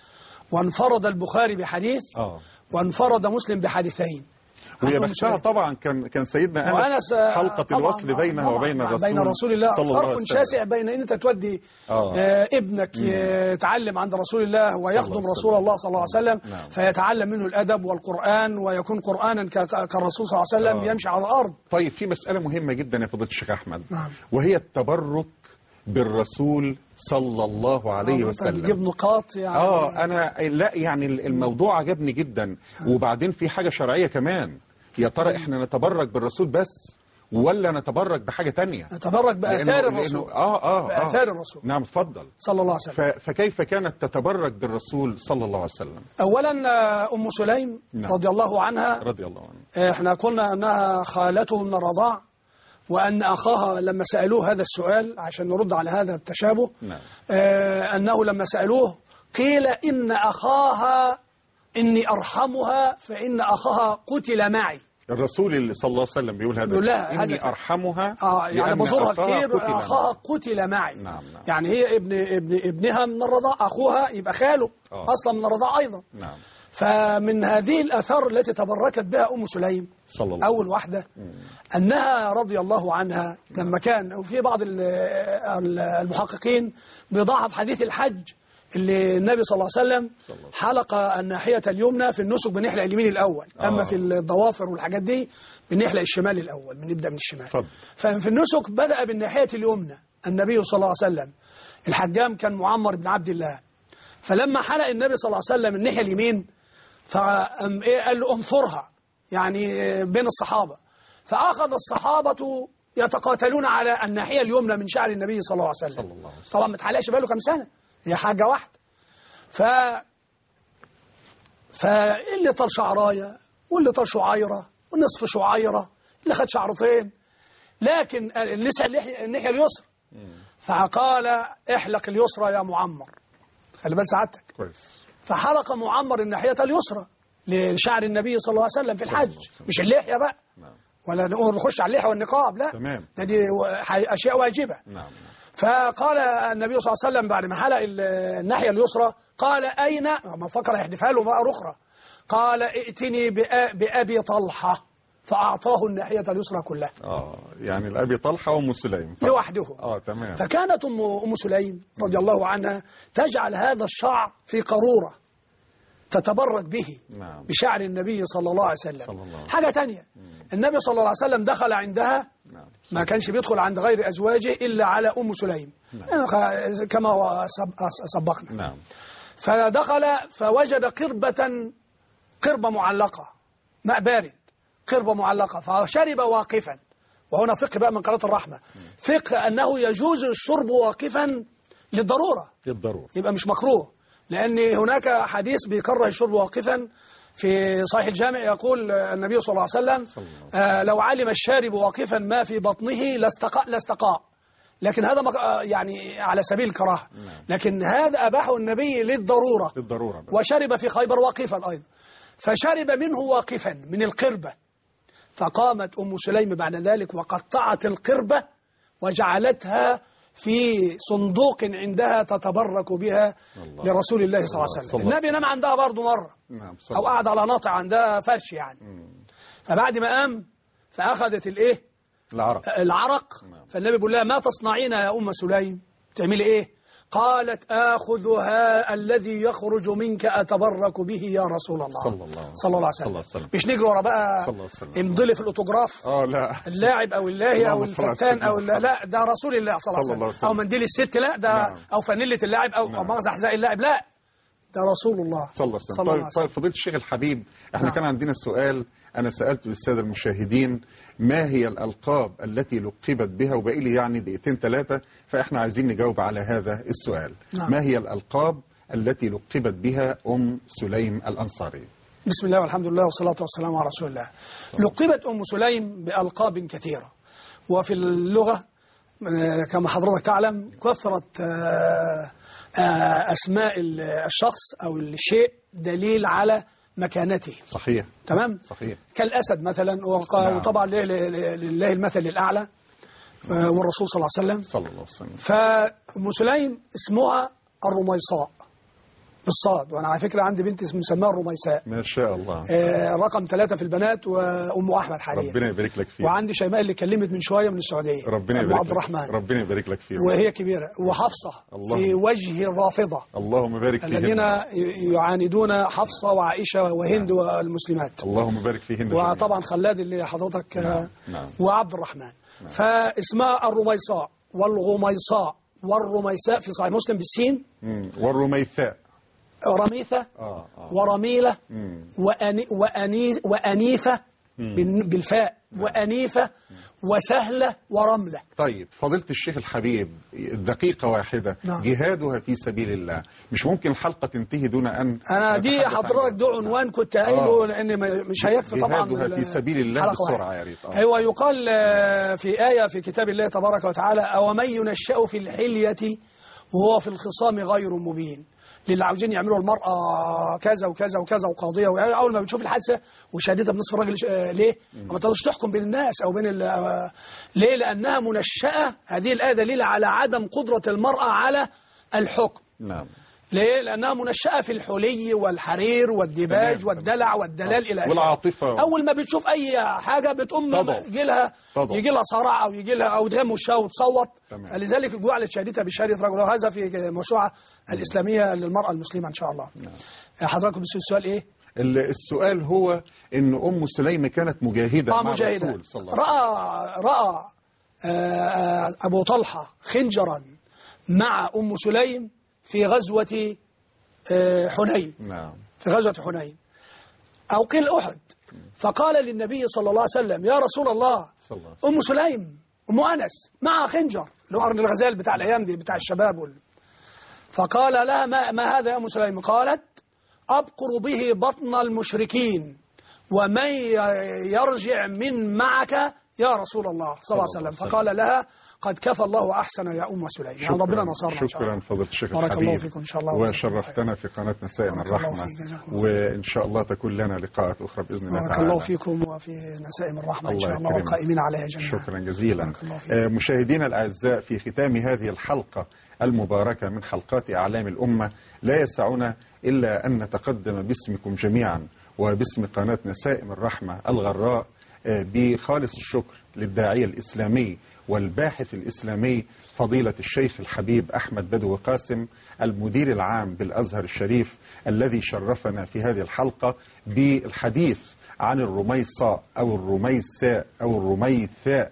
وانفرد البخاري بحديث آه. وانفرد مسلم بحديثين. وهي بحثها طبعا كان كان سيدنا أنس حلقة الوصل بينها وبين الرسول بين رسول الله. صلى الله عليه وسلم. فرق شاسع بين ان انت تودي آه. آه ابنك يتعلم عند رسول الله ويخدم رسول الله صلى الله عليه وسلم. نعم. فيتعلم منه الادب والقران ويكون قرانا كالرسول صلى الله عليه وسلم. آه. يمشي على الارض. طيب في مسألة مهمة جدا يا فضيلة الشيخ أحمد. نعم. وهي التبرك بالرسول صلى الله عليه وسلم. يجيب نقاط يعني. اه انا لا يعني الموضوع عجبني جدا. وبعدين في حاجة شرعية كمان. يا ترى احنا نتبرك بالرسول بس ولا نتبرك بحاجة تانية؟ نتبرك بآثار الرسول. آه آه بآثار الرسول. نعم اتفضل. صلى الله عليه وسلم. فكيف كانت تتبرك بالرسول صلى الله عليه وسلم؟ أولا أم سليم نعم. رضي الله عنها رضي الله عنها. احنا قلنا أنها خالته من الرضاع، وأن أخاها لما سألوه هذا السؤال عشان نرد على هذا التشابه نعم. آه أنه لما سألوه قيل إن أخاها إني أرحمها فإن أخاها قتل معي. الرسول اللي صلى الله عليه وسلم بيقول هذا بيقول لها إني أرحمها آه يعني بزورها كتير. أخاها قتل معي. نعم نعم. يعني هي ابن ابن ابنها من الرضاعة، أخوها يبقى خاله آه. أصلا من الرضاعة أيضا. نعم. فمن هذه الآثار التي تبركت بها أم سليم صلى الله أول واحدة مم. أنها رضي الله عنها لما كان وفي بعض المحققين بيضعف حديث الحج اللي النبي صلى الله عليه وسلم حلق الناحية اليمنى في النسك بنحلق اليمين الأول. أما آه. في الضوافر والحاجات دي بنحلق الشمال الأول، بنبدأ من الشمال. فضل. ففي النسك بدأ بالناحية اليمنى النبي صلى الله عليه وسلم. الحجام كان معمر بن عبد الله، فلما حلق النبي صلى الله عليه وسلم الناحية اليمين فقام إيه قال له انثرها، يعني بين الصحابة، فأخذ الصحابة يتقاتلون على الناحية اليمنى من شعر النبي صلى الله عليه وسلم. طبعا ما اتحلقش بقاله كام سنة، هي حاجة واحدة. ف فاللي طال شعراية واللي طال شعيرة ونصف شعيرة، اللي خد شعرتين، لكن لسه الناحية اليسرى. فقال احلق اليسرى يا معمر، خلي بال سعادتك كويس. فحلق معمر الناحية اليسرى لشعر النبي صلى الله عليه وسلم في الحج، مش اللحية بقى، ولا نقول نخش على اللحية والنقاب، لا، تمام. ده دي أشياء واجبة. نعم. فقال النبي صلى الله عليه وسلم بعد ما حلق الناحية اليسرى قال أين، ما فكر يحدفها له مرة أخرى، قال ائتني بأبي طلحة، فأعطاه الناحية اليسرى كلها. اه يعني الأبي طلحة وأم سليم لوحده. اه تمام. فكانت أم أم سليم رضي الله عنها تجعل هذا الشعر في قارورة تتبرك به. نعم. بشعر النبي صلى الله عليه وسلم. صلى الله عليه حاجة تانية، النبي صلى الله عليه وسلم دخل عندها، نعم. ما كانش بيدخل عند غير أزواجه إلا على أم سليم. نعم. يعني كما سبقنا. نعم. فدخل فوجد قربة قربة معلقة، ماء بارد، قربة معلقة، فشرب واقفا. وهنا فقه بقى من قناة الرحمة، فقه أنه يجوز الشرب واقفا للضرورة، للضرورة، يبقى مش مكروه، لأن هناك حديث بيكره الشرب واقفا في صحيح الجامع، يقول النبي صلى الله عليه وسلم آه لو علم الشارب واقفا ما في بطنه لاستقاء لاستقاء، لكن هذا يعني على سبيل الكراهة، لكن هذا أباحه النبي للضرورة، للضرورة بقى. وشرب في خيبر واقفا أيضا، فشرب منه واقفا من القربة. فقامت أم سليم بعد ذلك وقطعت القربة وجعلتها في صندوق عندها تتبرك بها الله. لرسول الله صلى الله عليه وسلم. النبي نام عندها برضو مرة، نعم. أو قعد على ناطع عندها فرش يعني. مم. فبعد ما قام فأخذت الإيه؟ العرق, العرق. نعم. فالنبي بيقول لها ما تصنعين يا أم سليم، تعملي إيه؟ قالت آخذها الذي يخرج منك أتبرك به يا رسول الله صلى الله, صلى الله عليه وسلم. مش نجري ورا بقى امضلي في الأوتوغراف اه لا اللاعب أو اللاهي أو الفتان أو لا, لا ده رسول الله صلى الله عليه وسلم. أو منديل الست، لا ده نعم. أو فانيلة اللاعب أو نعم. مغزى حذاء اللاعب، لا ده رسول الله صلى الله عليه وسلم. طيب, طيب فضيلة الشيخ الحبيب، احنا نعم. كان عندنا سؤال أنا سألت للسادة المشاهدين، ما هي الألقاب التي لقبت بها، وبقي لي يعني دقيقتين ثلاثة، فإحنا عايزين نجاوب على هذا السؤال. نعم. ما هي الألقاب التي لقبت بها أم سليم الأنصاري؟ بسم الله والحمد لله والصلاة والسلام على رسول الله. لقبت أم سليم بألقاب كثيرة، وفي اللغة كما حضرتك تعلم كثرة أسماء الشخص أو الشيء دليل على مكانته. صحيح. تمام؟ صحيح. كالأسد مثلا، نعم. وطبعا لله المثل الأعلى، والرسول صلى الله عليه وسلم صلى الله عليه وسلم. فأم سليم اسمها الرميصاء بالصاد، وأنا على فكرة عندي بنت مسماها الرميساء ما شاء الله. آه رقم ثلاثة في البنات، وأم أحمد حاليا. ربنا يبارك لك فيها. وعندي شيماء اللي كلمت من شوية من السعودية، ربنا يبارك عبد الرحمن. ربنا يبارك لك فيها. وهي كبيرة. وحفصة في وجه الرافضة، اللهم بارك فيهن، الذين يعاندون حفصة وعائشة وهند نعم. والمسلمات، اللهم بارك فيهن. وطبعا خلاد اللي حضرتك نعم. نعم. وعبد الرحمن. نعم. فاسمها الرميصاء والغميصاء والرميساء في صحيح مسلم بالسين، والرميثاء رميثة آه آه. ورميلة وأني وأني وأنيفة بالفاء، وأنيفة وسهلة ورملة. طيب فضيلة الشيخ الحبيب، دقيقة واحدة. نعم. جهادها في سبيل الله، مش ممكن الحلقة تنتهي دون أن أنا دي حضرتك ده عنوان كنت قايله آه. لأن مش هيكفي طبعا. جهادها في سبيل الله بسرعة يا ريت. آه. هو يقال في آية في كتاب الله تبارك وتعالى: أومن ينشأ في الحلية وهو في الخصام غير مبين. للي عاوزين يعملوا المرأة كذا وكذا وكذا وقاضية، أول ما بتشوف الحادثة وشهادتها بنصف الراجل ليه؟ ما تقدرش تحكم بين الناس أو بين ليه؟ لأنها منشأة. هذه الآية دليل على عدم قدرة المرأة على الحكم. نعم. ليه؟ لأنها منشأة في الحلي والحرير والديباج تمام. والدلع والدلال إلى آخره. والعاطفة. أول ما بتشوف أي حاجة بتقوم يجي لها يجي لها صرع أو يجي لها أو تغم وشها وتصوت. لذلك الجوع اللي شهدتها بشهادة رجل، وهذا في موسوعة الإسلامية للمرأة المسلمة إن شاء الله. نعم. حضراتكم السؤال إيه؟ السؤال هو إن أم سليم كانت مجاهدة آه مع مجاهدة. الرسول صلى الله عليه وسلم. رأى رأى آه أبو طلحة خنجرا مع أم سليم في غزوة آه حنين. نعم. في غزوة حنين أو قيل أحد. فقال للنبي صلى الله عليه وسلم: يا رسول الله، صلى الله عليه وسلم. أم سليم أم أنس مع خنجر، اللي هو قرن الغزال بتاع الأيام دي بتاع الشباب وال... فقال لها: ما, ما هذا يا أم سليم؟ قالت: أبقر به بطن المشركين ومن يرجع من معك يا رسول الله صلى الله عليه وسلم. فقال لها: قد كفى الله وأحسن يا أم سليم. يعني ربنا نصرنا. شكرا فضيلة الشيخ بارك الحبيب. الله فيكم إن شاء الله. وشرفتنا في قناة نسائم الرحمة، وإن شاء الله تكون لنا لقاءات أخرى بإذن الله تعالى. بارك الله فيكم وفي نسائم الرحمة إن شاء الله والقائمين عليها جميعا. شكرا جزيلا. مشاهدينا الأعزاء، في ختام هذه الحلقة المباركة من حلقات أعلام الأمة لا يسعنا إلا أن نتقدم باسمكم جميعا وباسم قناة نسائم الرحمة الغراء بخالص الشكر للداعية الإسلامي والباحث الإسلامي فضيلة الشيخ الحبيب أحمد بدوي قاسم، المدير العام بالأزهر الشريف، الذي شرفنا في هذه الحلقة بالحديث عن الرميصاء أو الرميساء أو الرميثاء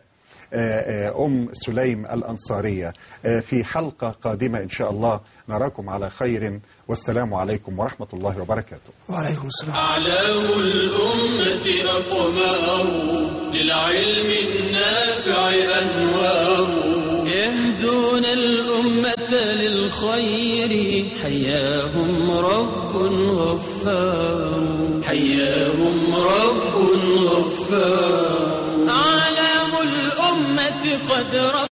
أم سليم الأنصارية. في حلقة قادمة إن شاء الله نراكم على خير، والسلام عليكم ورحمة الله وبركاته. وعليكم السلام. أعلام الأمة أقمار للعلم النافع أنوار، يهدون الأمة للخير، حياهم رب غفار، حياهم رب غفار. أعلام الأمة قد رب